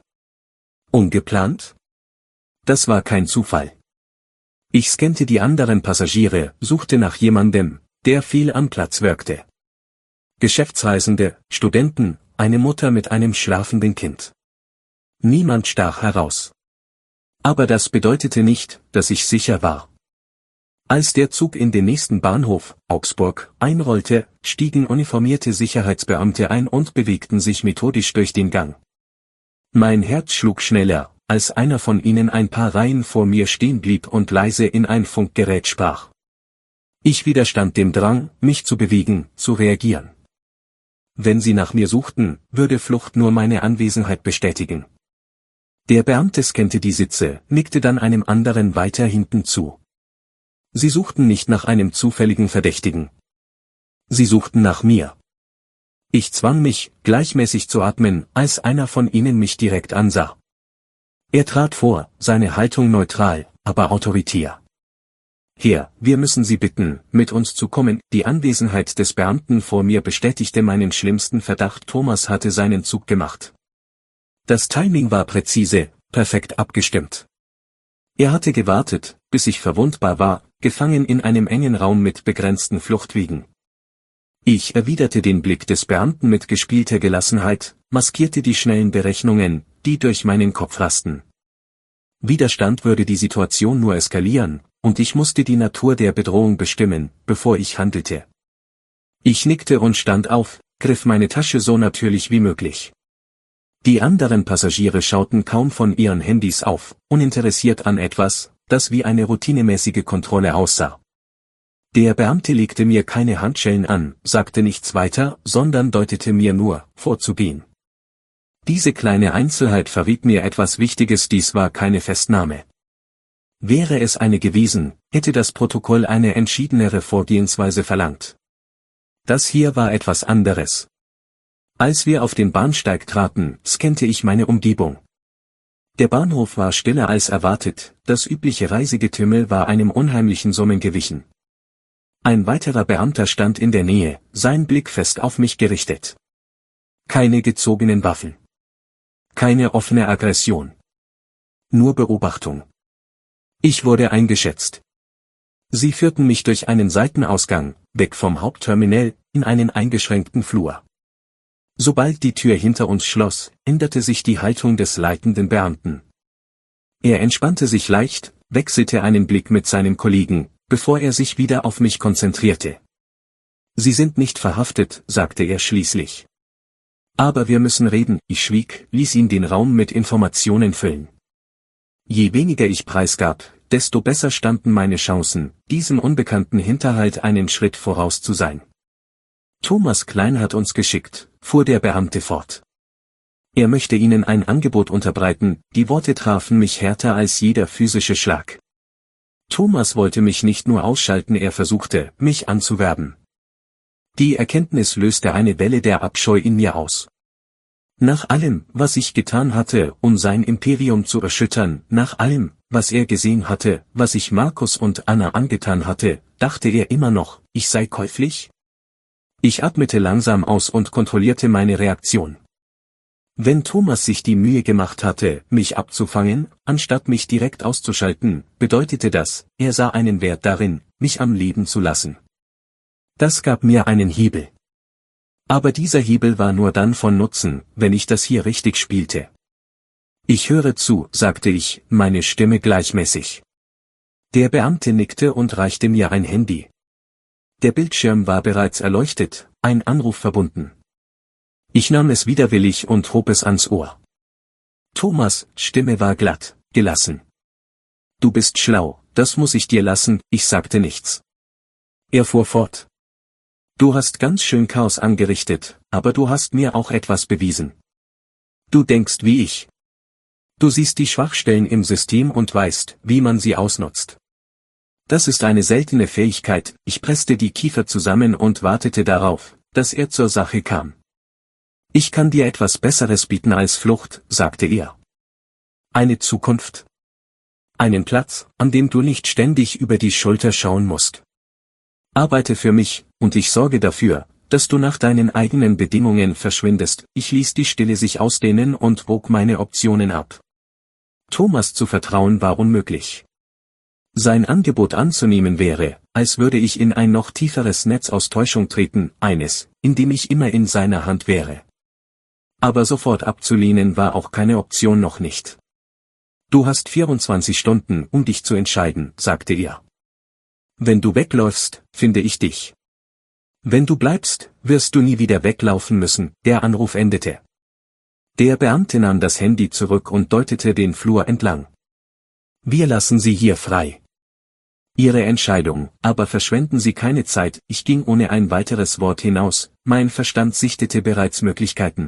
A: Ungeplant? Das war kein Zufall. Ich scannte die anderen Passagiere, suchte nach jemandem, der fehl am Platz wirkte. Geschäftsreisende, Studenten, eine Mutter mit einem schlafenden Kind. Niemand stach heraus. Aber das bedeutete nicht, dass ich sicher war. Als der Zug in den nächsten Bahnhof, Augsburg, einrollte, stiegen uniformierte Sicherheitsbeamte ein und bewegten sich methodisch durch den Gang. Mein Herz schlug schneller, als einer von ihnen ein paar Reihen vor mir stehen blieb und leise in ein Funkgerät sprach. Ich widerstand dem Drang, mich zu bewegen, zu reagieren. Wenn sie nach mir suchten, würde Flucht nur meine Anwesenheit bestätigen. Der Beamte scannte die Sitze, nickte dann einem anderen weiter hinten zu. Sie suchten nicht nach einem zufälligen Verdächtigen. Sie suchten nach mir. Ich zwang mich, gleichmäßig zu atmen, als einer von ihnen mich direkt ansah. Er trat vor, seine Haltung neutral, aber autoritär. Herr, wir müssen Sie bitten, mit uns zu kommen. Die Anwesenheit des Beamten vor mir bestätigte meinen schlimmsten Verdacht. Thomas hatte seinen Zug gemacht. Das Timing war präzise, perfekt abgestimmt. Er hatte gewartet, bis ich verwundbar war, gefangen in einem engen Raum mit begrenzten Fluchtwegen. Ich erwiderte den Blick des Beamten mit gespielter Gelassenheit, maskierte die schnellen Berechnungen, die durch meinen Kopf rasten. Widerstand würde die Situation nur eskalieren, und ich musste die Natur der Bedrohung bestimmen, bevor ich handelte. Ich nickte und stand auf, griff meine Tasche so natürlich wie möglich. Die anderen Passagiere schauten kaum von ihren Handys auf, uninteressiert an etwas, das wie eine routinemäßige Kontrolle aussah. Der Beamte legte mir keine Handschellen an, sagte nichts weiter, sondern deutete mir nur, vorzugehen. Diese kleine Einzelheit verriet mir etwas Wichtiges: dies war keine Festnahme. Wäre es eine gewesen, hätte das Protokoll eine entschiedenere Vorgehensweise verlangt. Das hier war etwas anderes. Als wir auf den Bahnsteig traten, scannte ich meine Umgebung. Der Bahnhof war stiller als erwartet, das übliche Reisegetümmel war einem unheimlichen Summen gewichen. Ein weiterer Beamter stand in der Nähe, sein Blick fest auf mich gerichtet. Keine gezogenen Waffen. Keine offene Aggression. Nur Beobachtung. Ich wurde eingeschätzt. Sie führten mich durch einen Seitenausgang, weg vom Hauptterminal, in einen eingeschränkten Flur. Sobald die Tür hinter uns schloss, änderte sich die Haltung des leitenden Beamten. Er entspannte sich leicht, wechselte einen Blick mit seinem Kollegen, bevor er sich wieder auf mich konzentrierte. Sie sind nicht verhaftet, sagte er schließlich. Aber wir müssen reden. Ich schwieg, ließ ihn den Raum mit Informationen füllen. Je weniger ich preisgab, desto besser standen meine Chancen, diesem unbekannten Hinterhalt einen Schritt voraus zu sein. Thomas Klein hat uns geschickt, fuhr der Beamte fort. Er möchte Ihnen ein Angebot unterbreiten. Die Worte trafen mich härter als jeder physische Schlag. Thomas wollte mich nicht nur ausschalten, er versuchte, mich anzuwerben. Die Erkenntnis löste eine Welle der Abscheu in mir aus. Nach allem, was ich getan hatte, um sein Imperium zu erschüttern, nach allem, was er gesehen hatte, was ich Markus und Anna angetan hatte, dachte er immer noch, ich sei käuflich? Ich atmete langsam aus und kontrollierte meine Reaktion. Wenn Thomas sich die Mühe gemacht hatte, mich abzufangen, anstatt mich direkt auszuschalten, bedeutete das, er sah einen Wert darin, mich am Leben zu lassen. Das gab mir einen Hebel. Aber dieser Hebel war nur dann von Nutzen, wenn ich das hier richtig spielte. Ich höre zu, sagte ich, meine Stimme gleichmäßig. Der Beamte nickte und reichte mir ein Handy. Der Bildschirm war bereits erleuchtet, ein Anruf verbunden. Ich nahm es widerwillig und hob es ans Ohr. Thomas' Stimme war glatt, gelassen. Du bist schlau, das muss ich dir lassen, ich sagte nichts. Er fuhr fort. Du hast ganz schön Chaos angerichtet, aber du hast mir auch etwas bewiesen. Du denkst wie ich. Du siehst die Schwachstellen im System und weißt, wie man sie ausnutzt. Das ist eine seltene Fähigkeit. Ich presste die Kiefer zusammen und wartete darauf, dass er zur Sache kam. Ich kann dir etwas Besseres bieten als Flucht, sagte er. Eine Zukunft. Einen Platz, an dem du nicht ständig über die Schulter schauen musst. Arbeite für mich, und ich sorge dafür, dass du nach deinen eigenen Bedingungen verschwindest. Ich ließ die Stille sich ausdehnen und wog meine Optionen ab. Thomas zu vertrauen war unmöglich. Sein Angebot anzunehmen wäre, als würde ich in ein noch tieferes Netz aus Täuschung treten, eines, in dem ich immer in seiner Hand wäre. Aber sofort abzulehnen war auch keine Option, noch nicht. Du hast vierundzwanzig Stunden, um dich zu entscheiden, sagte er. Wenn du wegläufst, finde ich dich. Wenn du bleibst, wirst du nie wieder weglaufen müssen. Der Anruf endete. Der Beamte nahm das Handy zurück und deutete den Flur entlang. Wir lassen Sie hier frei. Ihre Entscheidung, aber verschwenden Sie keine Zeit. Ich ging ohne ein weiteres Wort hinaus, mein Verstand sichtete bereits Möglichkeiten.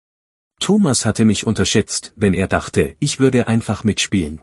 A: Thomas hatte mich unterschätzt, wenn er dachte, ich würde einfach mitspielen.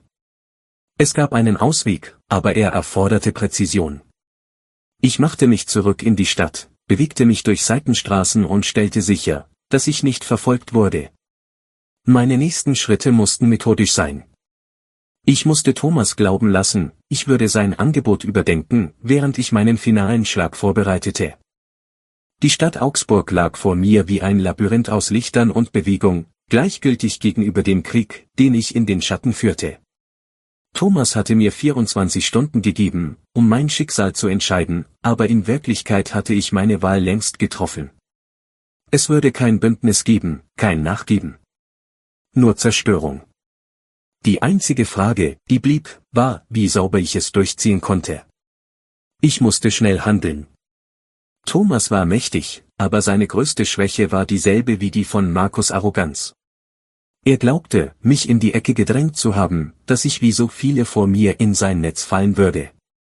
A: Es gab einen Ausweg, aber er erforderte Präzision. Ich machte mich zurück in die Stadt, bewegte mich durch Seitenstraßen und stellte sicher, dass ich nicht verfolgt wurde. Meine nächsten Schritte mussten methodisch sein. Ich musste Thomas glauben lassen, ich würde sein Angebot überdenken, während ich meinen finalen Schlag vorbereitete. Die Stadt Augsburg lag vor mir wie ein Labyrinth aus Lichtern und Bewegung, gleichgültig gegenüber dem Krieg, den ich in den Schatten führte. Thomas hatte mir vierundzwanzig Stunden gegeben, um mein Schicksal zu entscheiden, aber in Wirklichkeit hatte ich meine Wahl längst getroffen. Es würde kein Bündnis geben, kein Nachgeben. Nur Zerstörung. Die einzige Frage, die blieb, war, wie sauber ich es durchziehen konnte. Ich musste schnell handeln. Thomas war mächtig, aber seine größte Schwäche war dieselbe wie die von Markus: Arroganz. Er glaubte, mich in die Ecke gedrängt zu haben, dass ich wie so viele vor mir in sein Netz fallen würde.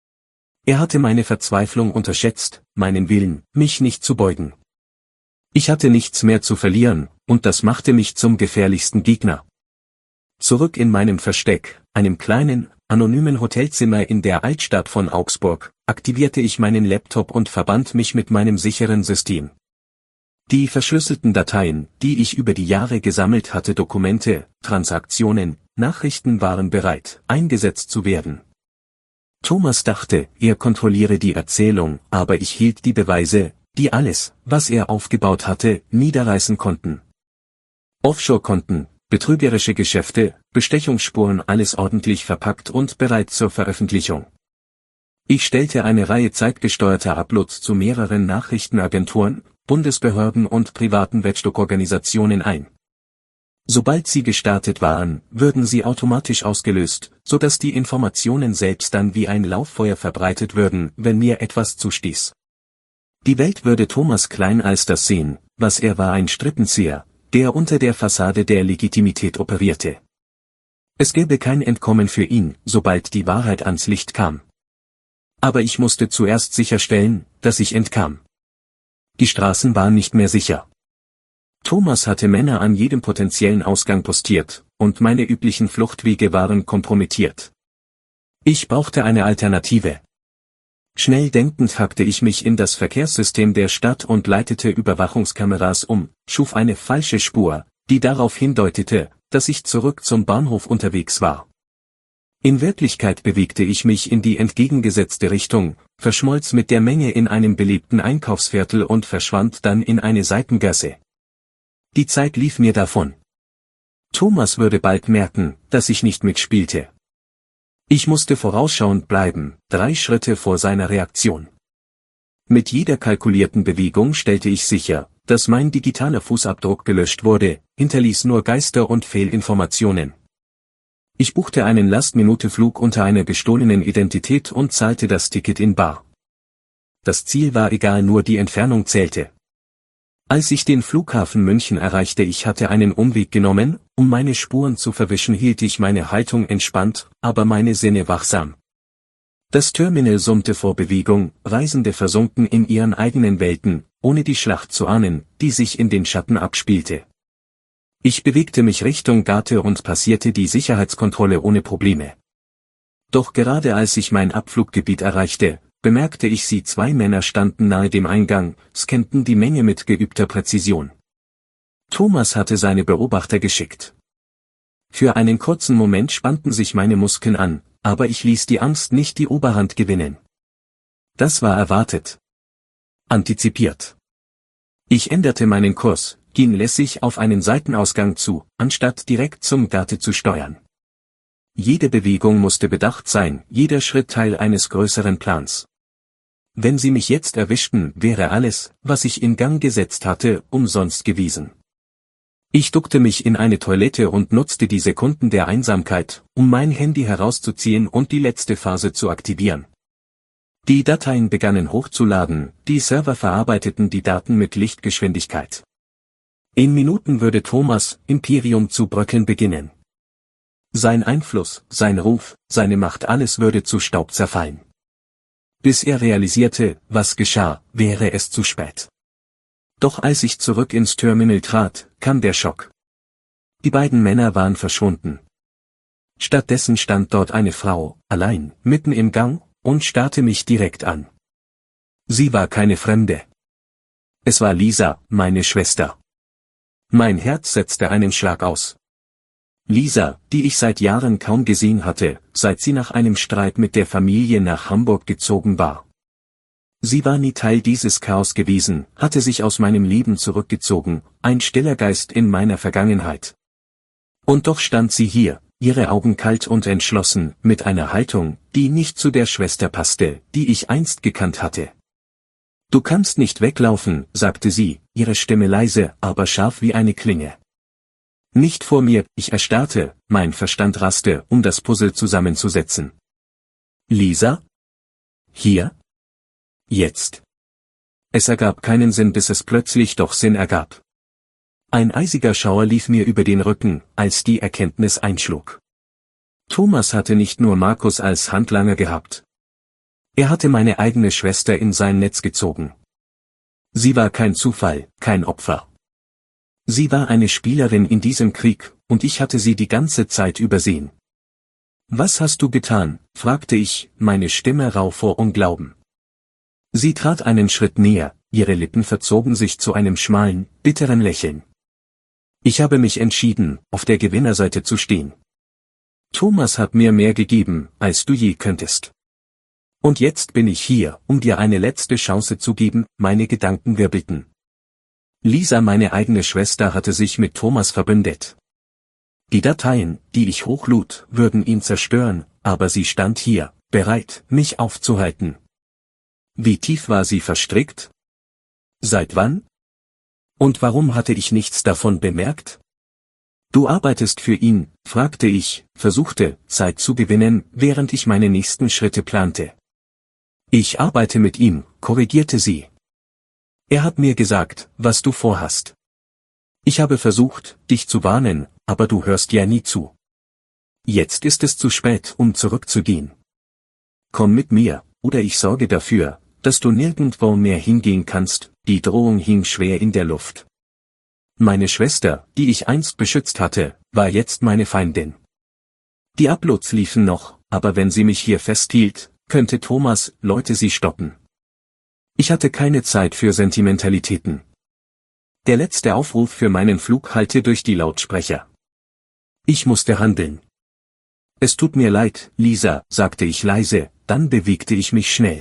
A: Er hatte meine Verzweiflung unterschätzt, meinen Willen, mich nicht zu beugen. Ich hatte nichts mehr zu verlieren, und das machte mich zum gefährlichsten Gegner. Zurück in meinem Versteck, einem kleinen, anonymen Hotelzimmer in der Altstadt von Augsburg, aktivierte ich meinen Laptop und verband mich mit meinem sicheren System. Die verschlüsselten Dateien, die ich über die Jahre gesammelt hatte, Dokumente, Transaktionen, Nachrichten waren bereit, eingesetzt zu werden. Thomas dachte, er kontrolliere die Erzählung, aber ich hielt die Beweise, die alles, was er aufgebaut hatte, niederreißen konnten. Offshore-Konten, betrügerische Geschäfte, Bestechungsspuren, alles ordentlich verpackt und bereit zur Veröffentlichung. Ich stellte eine Reihe zeitgesteuerter Uploads zu mehreren Nachrichtenagenturen, Bundesbehörden und privaten Watchdog-Organisationen ein. Sobald sie gestartet waren, würden sie automatisch ausgelöst, sodass die Informationen selbst dann wie ein Lauffeuer verbreitet würden, wenn mir etwas zustieß. Die Welt würde Thomas Klein als das sehen, was er war: ein Strippenzieher, der unter der Fassade der Legitimität operierte. Es gäbe kein Entkommen für ihn, sobald die Wahrheit ans Licht kam. Aber ich musste zuerst sicherstellen, dass ich entkam. Die Straßen waren nicht mehr sicher. Thomas hatte Männer an jedem potenziellen Ausgang postiert, und meine üblichen Fluchtwege waren kompromittiert. Ich brauchte eine Alternative. Schnell denkend hackte ich mich in das Verkehrssystem der Stadt und leitete Überwachungskameras um, schuf eine falsche Spur, die darauf hindeutete, dass ich zurück zum Bahnhof unterwegs war. In Wirklichkeit bewegte ich mich in die entgegengesetzte Richtung, verschmolz mit der Menge in einem belebten Einkaufsviertel und verschwand dann in eine Seitengasse. Die Zeit lief mir davon. Thomas würde bald merken, dass ich nicht mitspielte. Ich musste vorausschauend bleiben, drei Schritte vor seiner Reaktion. Mit jeder kalkulierten Bewegung stellte ich sicher, dass mein digitaler Fußabdruck gelöscht wurde, hinterließ nur Geister und Fehlinformationen. Ich buchte einen Last-Minute-Flug unter einer gestohlenen Identität und zahlte das Ticket in bar. Das Ziel war egal, nur die Entfernung zählte. Als ich den Flughafen München erreichte, ich hatte einen Umweg genommen, um meine Spuren zu verwischen, hielt ich meine Haltung entspannt, aber meine Sinne wachsam. Das Terminal summte vor Bewegung, Reisende versunken in ihren eigenen Welten, ohne die Schlacht zu ahnen, die sich in den Schatten abspielte. Ich bewegte mich Richtung Gate und passierte die Sicherheitskontrolle ohne Probleme. Doch gerade als ich mein Abfluggebiet erreichte, bemerkte ich sie, zwei Männer standen nahe dem Eingang, scannten die Menge mit geübter Präzision. Thomas hatte seine Beobachter geschickt. Für einen kurzen Moment spannten sich meine Muskeln an, aber ich ließ die Angst nicht die Oberhand gewinnen. Das war erwartet. Antizipiert. Ich änderte meinen Kurs, ging lässig auf einen Seitenausgang zu, anstatt direkt zum Gate zu steuern. Jede Bewegung musste bedacht sein, jeder Schritt Teil eines größeren Plans. Wenn sie mich jetzt erwischten, wäre alles, was ich in Gang gesetzt hatte, umsonst gewesen. Ich duckte mich in eine Toilette und nutzte die Sekunden der Einsamkeit, um mein Handy herauszuziehen und die letzte Phase zu aktivieren. Die Dateien begannen hochzuladen, die Server verarbeiteten die Daten mit Lichtgeschwindigkeit. In Minuten würde Thomas' Imperium zu bröckeln beginnen. Sein Einfluss, sein Ruf, seine Macht, alles würde zu Staub zerfallen. Bis er realisierte, was geschah, wäre es zu spät. Doch als ich zurück ins Terminal trat, kam der Schock. Die beiden Männer waren verschwunden. Stattdessen stand dort eine Frau, allein, mitten im Gang, und starrte mich direkt an. Sie war keine Fremde. Es war Lisa, meine Schwester. Mein Herz setzte einen Schlag aus. Lisa, die ich seit Jahren kaum gesehen hatte, seit sie nach einem Streit mit der Familie nach Hamburg gezogen war. Sie war nie Teil dieses Chaos gewesen, hatte sich aus meinem Leben zurückgezogen, ein stiller Geist in meiner Vergangenheit. Und doch stand sie hier, ihre Augen kalt und entschlossen, mit einer Haltung, die nicht zu der Schwester passte, die ich einst gekannt hatte. »Du kannst nicht weglaufen«, sagte sie, ihre Stimme leise, aber scharf wie eine Klinge. »Nicht vor mir«, ich erstarrte, mein Verstand raste, um das Puzzle zusammenzusetzen. »Lisa? Hier? Jetzt?« Es ergab keinen Sinn, bis es plötzlich doch Sinn ergab. Ein eisiger Schauer lief mir über den Rücken, als die Erkenntnis einschlug. Thomas hatte nicht nur Markus als Handlanger gehabt. Er hatte meine eigene Schwester in sein Netz gezogen. Sie war kein Zufall, kein Opfer. Sie war eine Spielerin in diesem Krieg, und ich hatte sie die ganze Zeit übersehen. »Was hast du getan?« fragte ich, meine Stimme rau vor Unglauben. Sie trat einen Schritt näher, ihre Lippen verzogen sich zu einem schmalen, bitteren Lächeln. »Ich habe mich entschieden, auf der Gewinnerseite zu stehen. Thomas hat mir mehr gegeben, als du je könntest. Und jetzt bin ich hier, um dir eine letzte Chance zu geben«, meine Gedanken wirbelten. Lisa, meine eigene Schwester, hatte sich mit Thomas verbündet. Die Dateien, die ich hochlud, würden ihn zerstören, aber sie stand hier, bereit, mich aufzuhalten. Wie tief war sie verstrickt? Seit wann? Und warum hatte ich nichts davon bemerkt? »Du arbeitest für ihn?« fragte ich, versuchte, Zeit zu gewinnen, während ich meine nächsten Schritte plante. »Ich arbeite mit ihm«, korrigierte sie. »Er hat mir gesagt, was du vorhast. Ich habe versucht, dich zu warnen, aber du hörst ja nie zu. Jetzt ist es zu spät, um zurückzugehen. Komm mit mir, oder ich sorge dafür, dass du nirgendwo mehr hingehen kannst«, die Drohung hing schwer in der Luft. Meine Schwester, die ich einst beschützt hatte, war jetzt meine Feindin. Die Uploads liefen noch, aber wenn sie mich hier festhielt, könnte Thomas, Leute, sie stoppen. Ich hatte keine Zeit für Sentimentalitäten. Der letzte Aufruf für meinen Flug hallte durch die Lautsprecher. Ich musste handeln. »Es tut mir leid, Lisa«, sagte ich leise, dann bewegte ich mich schnell.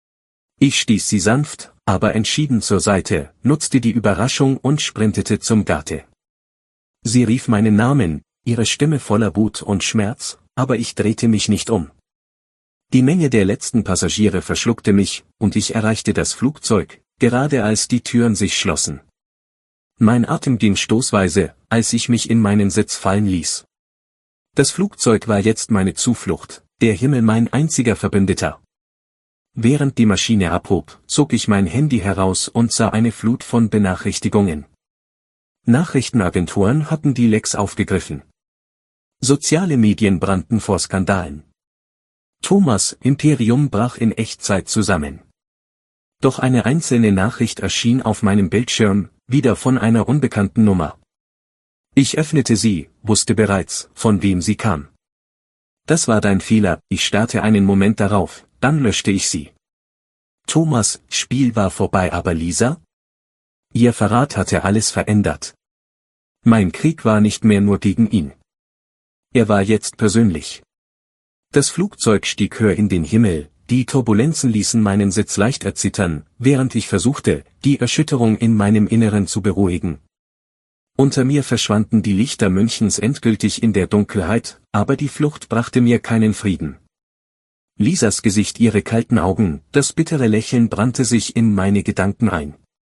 A: Ich stieß sie sanft, aber entschieden zur Seite, nutzte die Überraschung und sprintete zum Gate. Sie rief meinen Namen, ihre Stimme voller Wut und Schmerz, aber ich drehte mich nicht um. Die Menge der letzten Passagiere verschluckte mich, und ich erreichte das Flugzeug, gerade als die Türen sich schlossen. Mein Atem ging stoßweise, als ich mich in meinen Sitz fallen ließ. Das Flugzeug war jetzt meine Zuflucht, der Himmel mein einziger Verbündeter. Während die Maschine abhob, zog ich mein Handy heraus und sah eine Flut von Benachrichtigungen. Nachrichtenagenturen hatten die Lecks aufgegriffen. Soziale Medien brannten vor Skandalen. Thomas' Imperium brach in Echtzeit zusammen. Doch eine einzelne Nachricht erschien auf meinem Bildschirm, wieder von einer unbekannten Nummer. Ich öffnete sie, wusste bereits, von wem sie kam. »Das war dein Fehler«, ich starrte einen Moment darauf, dann löschte ich sie. Thomas' Spiel war vorbei, aber Lisa? Ihr Verrat hatte alles verändert. Mein Krieg war nicht mehr nur gegen ihn. Er war jetzt persönlich. Das Flugzeug stieg höher in den Himmel, die Turbulenzen ließen meinen Sitz leicht erzittern, während ich versuchte, die Erschütterung in meinem Inneren zu beruhigen. Unter mir verschwanden die Lichter Münchens endgültig in der Dunkelheit, aber die Flucht brachte mir keinen Frieden. Lisas Gesicht, ihre kalten Augen, das bittere Lächeln brannte sich in meine Gedanken ein.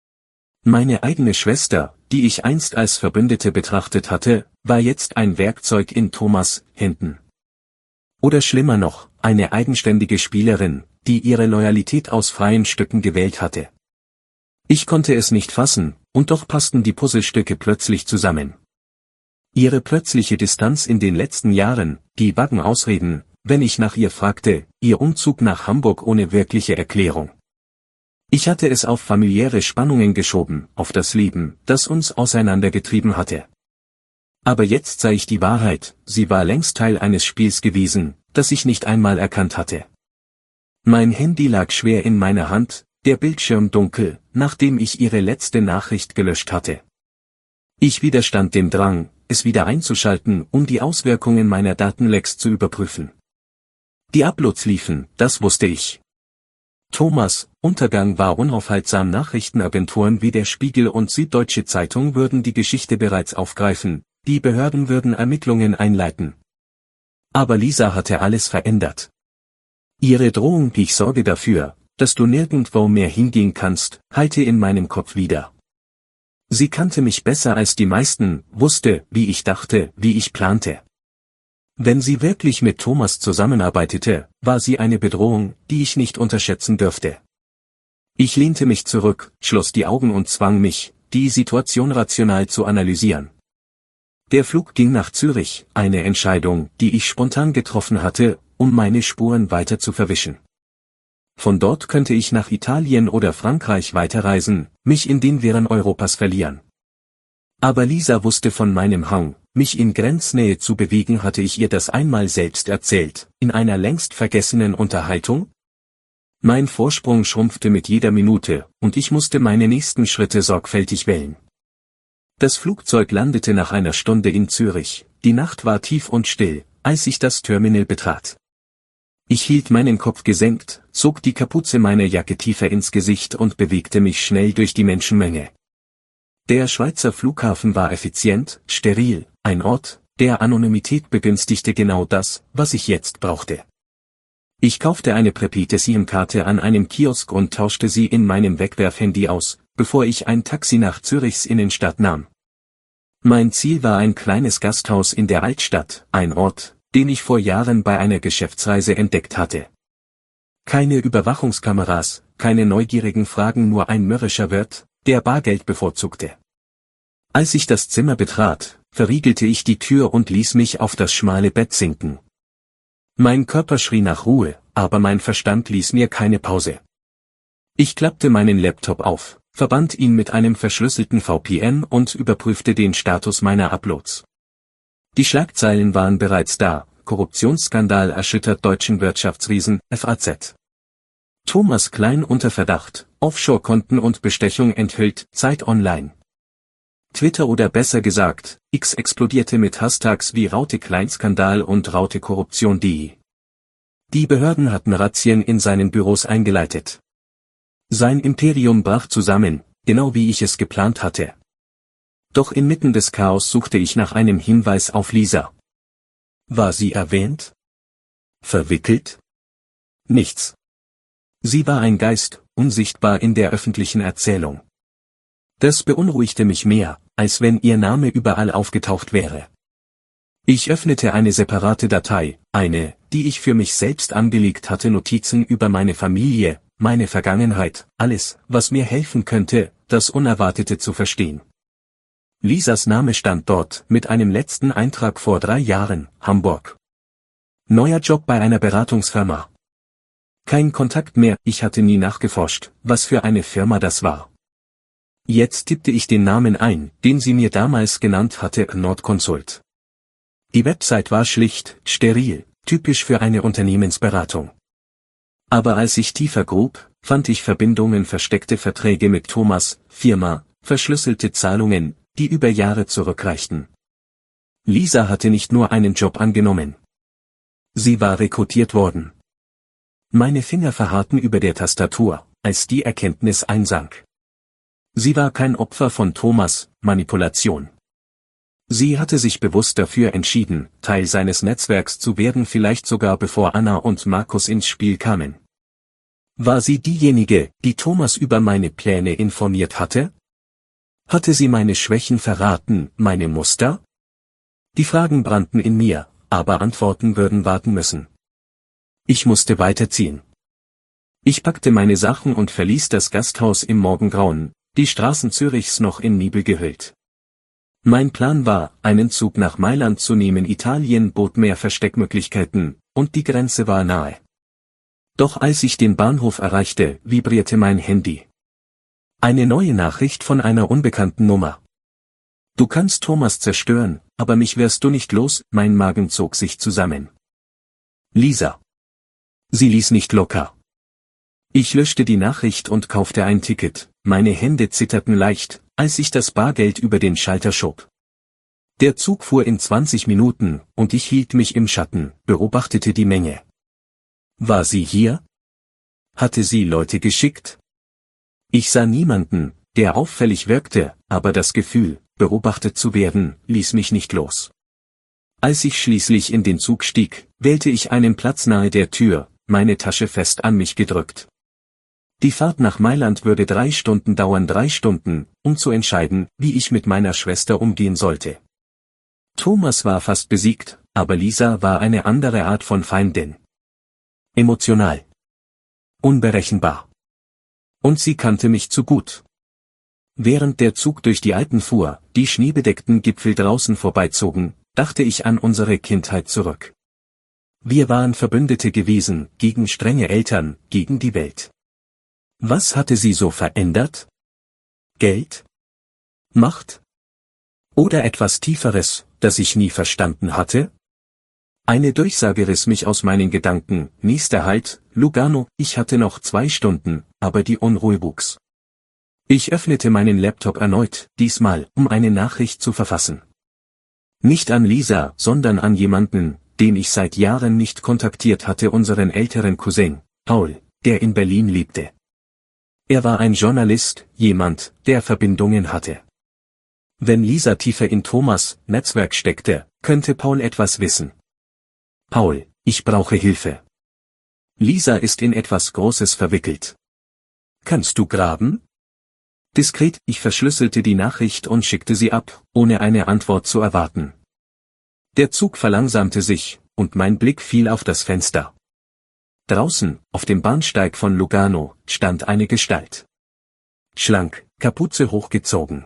A: Meine eigene Schwester, die ich einst als Verbündete betrachtet hatte, war jetzt ein Werkzeug in Thomas' Händen. Oder schlimmer noch, eine eigenständige Spielerin, die ihre Loyalität aus freien Stücken gewählt hatte. Ich konnte es nicht fassen, und doch passten die Puzzlestücke plötzlich zusammen. Ihre plötzliche Distanz in den letzten Jahren, die vagen Ausreden, wenn ich nach ihr fragte, ihr Umzug nach Hamburg ohne wirkliche Erklärung. Ich hatte es auf familiäre Spannungen geschoben, auf das Leben, das uns auseinandergetrieben hatte. Aber jetzt sah ich die Wahrheit, sie war längst Teil eines Spiels gewesen, das ich nicht einmal erkannt hatte. Mein Handy lag schwer in meiner Hand, der Bildschirm dunkel, nachdem ich ihre letzte Nachricht gelöscht hatte. Ich widerstand dem Drang, es wieder einzuschalten, um die Auswirkungen meiner Datenlecks zu überprüfen. Die Uploads liefen, das wusste ich. Thomas' Untergang war unaufhaltsam. Nachrichtenagenturen wie der Spiegel und Süddeutsche Zeitung würden die Geschichte bereits aufgreifen, die Behörden würden Ermittlungen einleiten. Aber Lisa hatte alles verändert. Ihre Drohung: ich sorge dafür, dass du nirgendwo mehr hingehen kannst, hallte in meinem Kopf wieder. Sie kannte mich besser als die meisten, wusste, wie ich dachte, wie ich plante. Wenn sie wirklich mit Thomas zusammenarbeitete, war sie eine Bedrohung, die ich nicht unterschätzen dürfte. Ich lehnte mich zurück, schloss die Augen und zwang mich, die Situation rational zu analysieren. Der Flug ging nach Zürich, eine Entscheidung, die ich spontan getroffen hatte, um meine Spuren weiter zu verwischen. Von dort könnte ich nach Italien oder Frankreich weiterreisen, mich in den Wirren Europas verlieren. Aber Lisa wusste von meinem Hang, mich in Grenznähe zu bewegen. Hatte ich ihr das einmal selbst erzählt, in einer längst vergessenen Unterhaltung? Mein Vorsprung schrumpfte mit jeder Minute, und ich musste meine nächsten Schritte sorgfältig wählen. Das Flugzeug landete nach einer Stunde in Zürich, die Nacht war tief und still, als ich das Terminal betrat. Ich hielt meinen Kopf gesenkt, zog die Kapuze meiner Jacke tiefer ins Gesicht und bewegte mich schnell durch die Menschenmenge. Der Schweizer Flughafen war effizient, steril, ein Ort, der Anonymität begünstigte, genau das, was ich jetzt brauchte. Ich kaufte eine prepaide SIM-Karte an einem Kiosk und tauschte sie in meinem Wegwerfhandy aus, bevor ich ein Taxi nach Zürichs Innenstadt nahm. Mein Ziel war ein kleines Gasthaus in der Altstadt, ein Ort, den ich vor Jahren bei einer Geschäftsreise entdeckt hatte. Keine Überwachungskameras, keine neugierigen Fragen, nur ein mürrischer Wirt, der Bargeld bevorzugte. Als ich das Zimmer betrat, verriegelte ich die Tür und ließ mich auf das schmale Bett sinken. Mein Körper schrie nach Ruhe, aber mein Verstand ließ mir keine Pause. Ich klappte meinen Laptop auf, verband ihn mit einem verschlüsselten V P N und überprüfte den Status meiner Uploads. Die Schlagzeilen waren bereits da: Korruptionsskandal erschüttert deutschen Wirtschaftsriesen, F A Z. Thomas Klein unter Verdacht, Offshore-Konten und Bestechung enthüllt, Zeit Online. Twitter oder besser gesagt, X explodierte mit Hashtags wie Raute Klein-Skandal und Raute Korruption.de. Die Behörden hatten Razzien in seinen Büros eingeleitet. Sein Imperium brach zusammen, genau wie ich es geplant hatte. Doch inmitten des Chaos suchte ich nach einem Hinweis auf Lisa. War sie erwähnt? Verwickelt? Nichts. Sie war ein Geist, unsichtbar in der öffentlichen Erzählung. Das beunruhigte mich mehr, als wenn ihr Name überall aufgetaucht wäre. Ich öffnete eine separate Datei, eine, die ich für mich selbst angelegt hatte, Notizen über meine Familie, meine Vergangenheit, alles, was mir helfen könnte, das Unerwartete zu verstehen. Lisas Name stand dort, mit einem letzten Eintrag vor drei Jahren, Hamburg. Neuer Job bei einer Beratungsfirma. Kein Kontakt mehr, ich hatte nie nachgeforscht, was für eine Firma das war. Jetzt tippte ich den Namen ein, den sie mir damals genannt hatte, Nordconsult. Die Website war schlicht, steril, typisch für eine Unternehmensberatung. Aber als ich tiefer grub, fand ich Verbindungen, versteckte Verträge mit Thomas' Firma, verschlüsselte Zahlungen, die über Jahre zurückreichten. Lisa hatte nicht nur einen Job angenommen. Sie war rekrutiert worden. Meine Finger verharrten über der Tastatur, als die Erkenntnis einsank. Sie war kein Opfer von Thomas' Manipulation. Sie hatte sich bewusst dafür entschieden, Teil seines Netzwerks zu werden, vielleicht sogar bevor Anna und Markus ins Spiel kamen. War sie diejenige, die Thomas über meine Pläne informiert hatte? Hatte sie meine Schwächen verraten, meine Muster? Die Fragen brannten in mir, aber Antworten würden warten müssen. Ich musste weiterziehen. Ich packte meine Sachen und verließ das Gasthaus im Morgengrauen, die Straßen Zürichs noch in Nebel gehüllt. Mein Plan war, einen Zug nach Mailand zu nehmen. Italien bot mehr Versteckmöglichkeiten, und die Grenze war nahe. Doch als ich den Bahnhof erreichte, vibrierte mein Handy. Eine neue Nachricht von einer unbekannten Nummer. Du kannst Thomas zerstören, aber mich wirst du nicht los. Mein Magen zog sich zusammen. Lisa. Sie ließ nicht locker. Ich löschte die Nachricht und kaufte ein Ticket. Meine Hände zitterten leicht, als ich das Bargeld über den Schalter schob. Der Zug fuhr in zwanzig Minuten, und ich hielt mich im Schatten, beobachtete die Menge. War sie hier? Hatte sie Leute geschickt? Ich sah niemanden, der auffällig wirkte, aber das Gefühl, beobachtet zu werden, ließ mich nicht los. Als ich schließlich in den Zug stieg, wählte ich einen Platz nahe der Tür, meine Tasche fest an mich gedrückt. Die Fahrt nach Mailand würde drei Stunden dauern, drei Stunden, um zu entscheiden, wie ich mit meiner Schwester umgehen sollte. Thomas war fast besiegt, aber Lisa war eine andere Art von Feindin. Emotional. Unberechenbar. Und sie kannte mich zu gut. Während der Zug durch die Alpen fuhr, die schneebedeckten Gipfel draußen vorbeizogen, dachte ich an unsere Kindheit zurück. Wir waren Verbündete gewesen, gegen strenge Eltern, gegen die Welt. Was hatte sie so verändert? Geld? Macht? Oder etwas Tieferes, das ich nie verstanden hatte? Eine Durchsage riss mich aus meinen Gedanken. Nächster Halt, Lugano. Ich hatte noch zwei Stunden, aber die Unruhe wuchs. Ich öffnete meinen Laptop erneut, diesmal, um eine Nachricht zu verfassen. Nicht an Lisa, sondern an jemanden, den ich seit Jahren nicht kontaktiert hatte, unseren älteren Cousin, Paul, der in Berlin lebte. Er war ein Journalist, jemand, der Verbindungen hatte. Wenn Lisa tiefer in Thomas' Netzwerk steckte, könnte Paul etwas wissen. Paul, ich brauche Hilfe. Lisa ist in etwas Großes verwickelt. Kannst du graben? Diskret, ich verschlüsselte die Nachricht und schickte sie ab, ohne eine Antwort zu erwarten. Der Zug verlangsamte sich, und mein Blick fiel auf das Fenster. Draußen, auf dem Bahnsteig von Lugano, stand eine Gestalt. Schlank, Kapuze hochgezogen.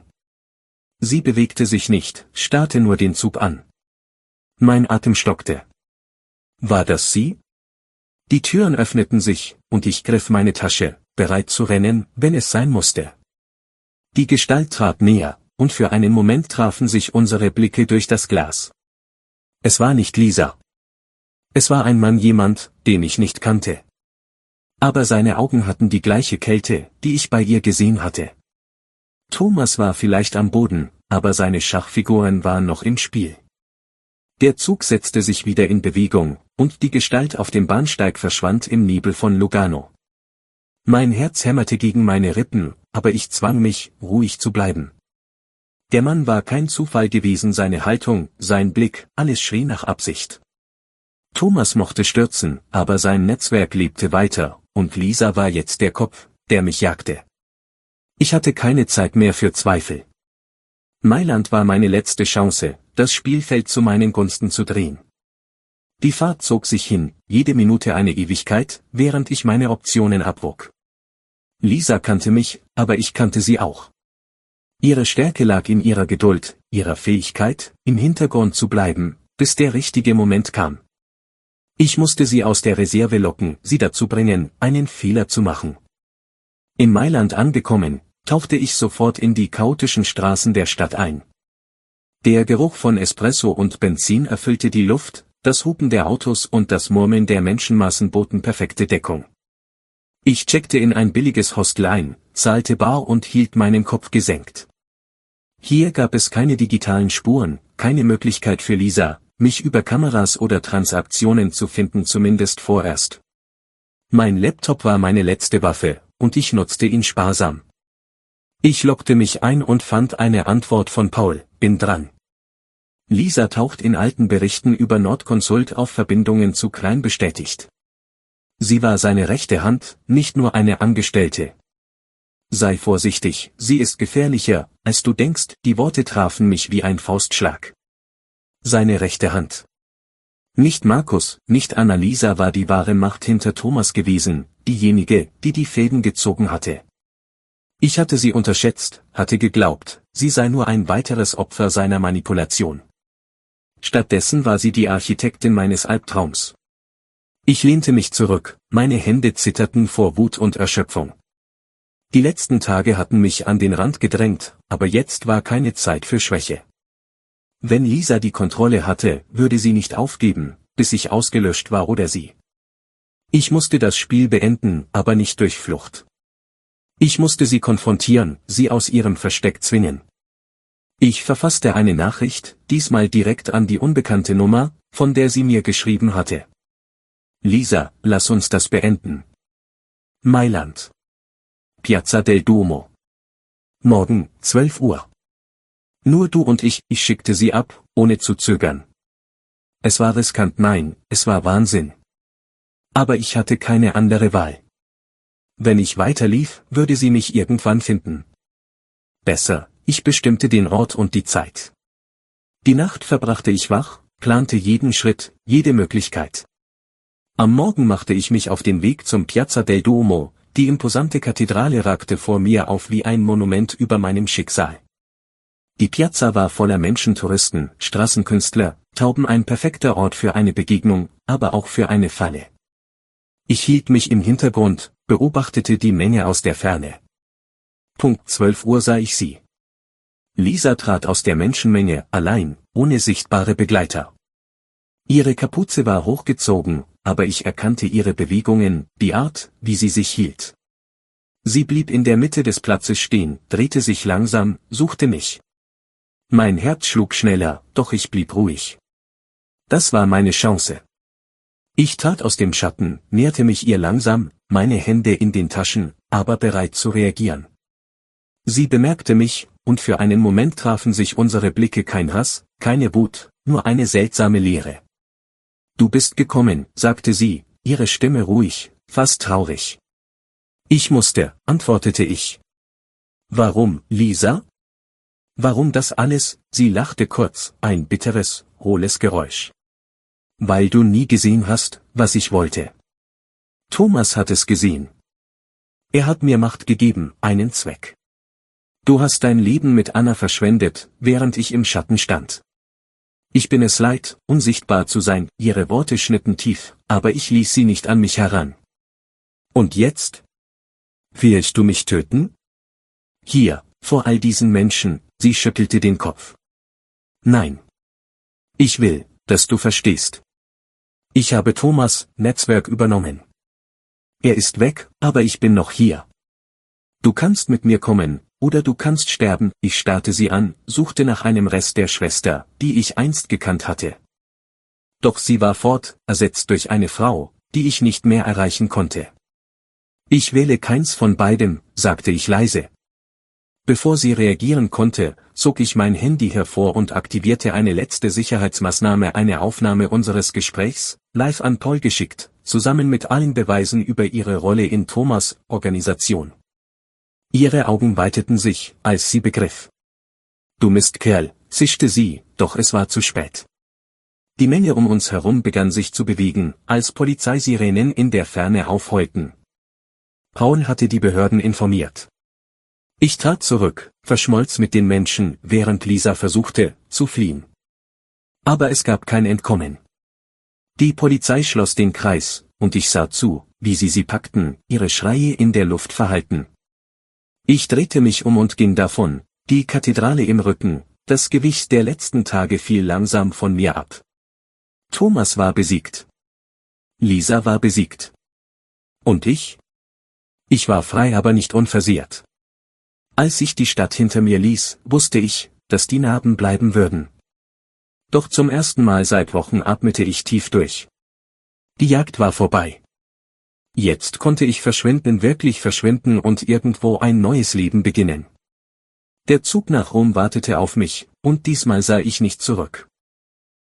A: Sie bewegte sich nicht, starrte nur den Zug an. Mein Atem stockte. War das sie? Die Türen öffneten sich, und ich griff meine Tasche, bereit zu rennen, wenn es sein musste. Die Gestalt trat näher, und für einen Moment trafen sich unsere Blicke durch das Glas. Es war nicht Lisa. Es war ein Mann, jemand, den ich nicht kannte. Aber seine Augen hatten die gleiche Kälte, die ich bei ihr gesehen hatte. Thomas war vielleicht am Boden, aber seine Schachfiguren waren noch im Spiel. Der Zug setzte sich wieder in Bewegung, und die Gestalt auf dem Bahnsteig verschwand im Nebel von Lugano. Mein Herz hämmerte gegen meine Rippen, aber ich zwang mich, ruhig zu bleiben. Der Mann war kein Zufall gewesen, seine Haltung, sein Blick, alles schrie nach Absicht. Thomas mochte stürzen, aber sein Netzwerk lebte weiter, und Lisa war jetzt der Kopf, der mich jagte. Ich hatte keine Zeit mehr für Zweifel. Mailand war meine letzte Chance, das Spielfeld zu meinen Gunsten zu drehen. Die Fahrt zog sich hin, jede Minute eine Ewigkeit, während ich meine Optionen abwog. Lisa kannte mich, aber ich kannte sie auch. Ihre Stärke lag in ihrer Geduld, ihrer Fähigkeit, im Hintergrund zu bleiben, bis der richtige Moment kam. Ich musste sie aus der Reserve locken, sie dazu bringen, einen Fehler zu machen. In Mailand angekommen, tauchte ich sofort in die chaotischen Straßen der Stadt ein. Der Geruch von Espresso und Benzin erfüllte die Luft, das Hupen der Autos und das Murmeln der Menschenmassen boten perfekte Deckung. Ich checkte in ein billiges Hostel ein, zahlte bar und hielt meinen Kopf gesenkt. Hier gab es keine digitalen Spuren, keine Möglichkeit für Lisa, mich über Kameras oder Transaktionen zu finden, zumindest vorerst. Mein Laptop war meine letzte Waffe, und ich nutzte ihn sparsam. Ich loggte mich ein und fand eine Antwort von Paul, bin dran. Lisa taucht in alten Berichten über Nordconsult auf Verbindungen zu Klein bestätigt. Sie war seine rechte Hand, nicht nur eine Angestellte. Sei vorsichtig, sie ist gefährlicher, als du denkst, die Worte trafen mich wie ein Faustschlag. Seine rechte Hand. Nicht Markus, nicht Annalisa war die wahre Macht hinter Thomas gewesen, diejenige, die die Fäden gezogen hatte. Ich hatte sie unterschätzt, hatte geglaubt, sie sei nur ein weiteres Opfer seiner Manipulation. Stattdessen war sie die Architektin meines Albtraums. Ich lehnte mich zurück, meine Hände zitterten vor Wut und Erschöpfung. Die letzten Tage hatten mich an den Rand gedrängt, aber jetzt war keine Zeit für Schwäche. Wenn Lisa die Kontrolle hatte, würde sie nicht aufgeben, bis ich ausgelöscht war oder sie. Ich musste das Spiel beenden, aber nicht durch Flucht. Ich musste sie konfrontieren, sie aus ihrem Versteck zwingen. Ich verfasste eine Nachricht, diesmal direkt an die unbekannte Nummer, von der sie mir geschrieben hatte. Lisa, lass uns das beenden. Mailand. Piazza del Duomo. Morgen, zwölf Uhr. Nur du und ich, ich schickte sie ab, ohne zu zögern. Es war riskant, nein, es war Wahnsinn. Aber ich hatte keine andere Wahl. Wenn ich weiterlief, würde sie mich irgendwann finden. Besser, ich bestimmte den Ort und die Zeit. Die Nacht verbrachte ich wach, plante jeden Schritt, jede Möglichkeit. Am Morgen machte ich mich auf den Weg zum Piazza del Duomo, die imposante Kathedrale ragte vor mir auf wie ein Monument über meinem Schicksal. Die Piazza war voller Menschen, Touristen, Straßenkünstler, Tauben, ein perfekter Ort für eine Begegnung, aber auch für eine Falle. Ich hielt mich im Hintergrund, beobachtete die Menge aus der Ferne. Punkt zwölf Uhr sah ich sie. Lisa trat aus der Menschenmenge, allein, ohne sichtbare Begleiter. Ihre Kapuze war hochgezogen, aber ich erkannte ihre Bewegungen, die Art, wie sie sich hielt. Sie blieb in der Mitte des Platzes stehen, drehte sich langsam, suchte mich. Mein Herz schlug schneller, doch ich blieb ruhig. Das war meine Chance. Ich trat aus dem Schatten, näherte mich ihr langsam, meine Hände in den Taschen, aber bereit zu reagieren. Sie bemerkte mich, und für einen Moment trafen sich unsere Blicke, kein Hass, keine Wut, nur eine seltsame Leere. Du bist gekommen, sagte sie, ihre Stimme ruhig, fast traurig. Ich musste, antwortete ich. Warum, Lisa? Warum das alles? Sie lachte kurz, ein bitteres, hohles Geräusch. Weil du nie gesehen hast, was ich wollte. Thomas hat es gesehen. Er hat mir Macht gegeben, einen Zweck. Du hast dein Leben mit Anna verschwendet, während ich im Schatten stand. Ich bin es leid, unsichtbar zu sein, ihre Worte schnitten tief, aber ich ließ sie nicht an mich heran. Und jetzt? Willst du mich töten? Hier, vor all diesen Menschen, sie schüttelte den Kopf. Nein. Ich will, dass du verstehst. Ich habe Thomas' Netzwerk übernommen. Er ist weg, aber ich bin noch hier. Du kannst mit mir kommen, oder du kannst sterben. Ich starrte sie an, suchte nach einem Rest der Schwester, die ich einst gekannt hatte. Doch sie war fort, ersetzt durch eine Frau, die ich nicht mehr erreichen konnte. Ich wähle keins von beidem, sagte ich leise. Bevor sie reagieren konnte, zog ich mein Handy hervor und aktivierte eine letzte Sicherheitsmaßnahme, eine Aufnahme unseres Gesprächs, live an Paul geschickt, zusammen mit allen Beweisen über ihre Rolle in Thomas' Organisation. Ihre Augen weiteten sich, als sie begriff. Du Mistkerl, zischte sie, doch es war zu spät. Die Menge um uns herum begann sich zu bewegen, als Polizeisirenen in der Ferne aufheulten. Paul hatte die Behörden informiert. Ich trat zurück, verschmolz mit den Menschen, während Lisa versuchte, zu fliehen. Aber es gab kein Entkommen. Die Polizei schloss den Kreis, und ich sah zu, wie sie sie packten, ihre Schreie in der Luft verhallten. Ich drehte mich um und ging davon, die Kathedrale im Rücken, das Gewicht der letzten Tage fiel langsam von mir ab. Thomas war besiegt. Lisa war besiegt. Und ich? Ich war frei, aber nicht unversehrt. Als ich die Stadt hinter mir ließ, wusste ich, dass die Narben bleiben würden. Doch zum ersten Mal seit Wochen atmete ich tief durch. Die Jagd war vorbei. Jetzt konnte ich verschwinden, wirklich verschwinden und irgendwo ein neues Leben beginnen. Der Zug nach Rom wartete auf mich, und diesmal sah ich nicht zurück.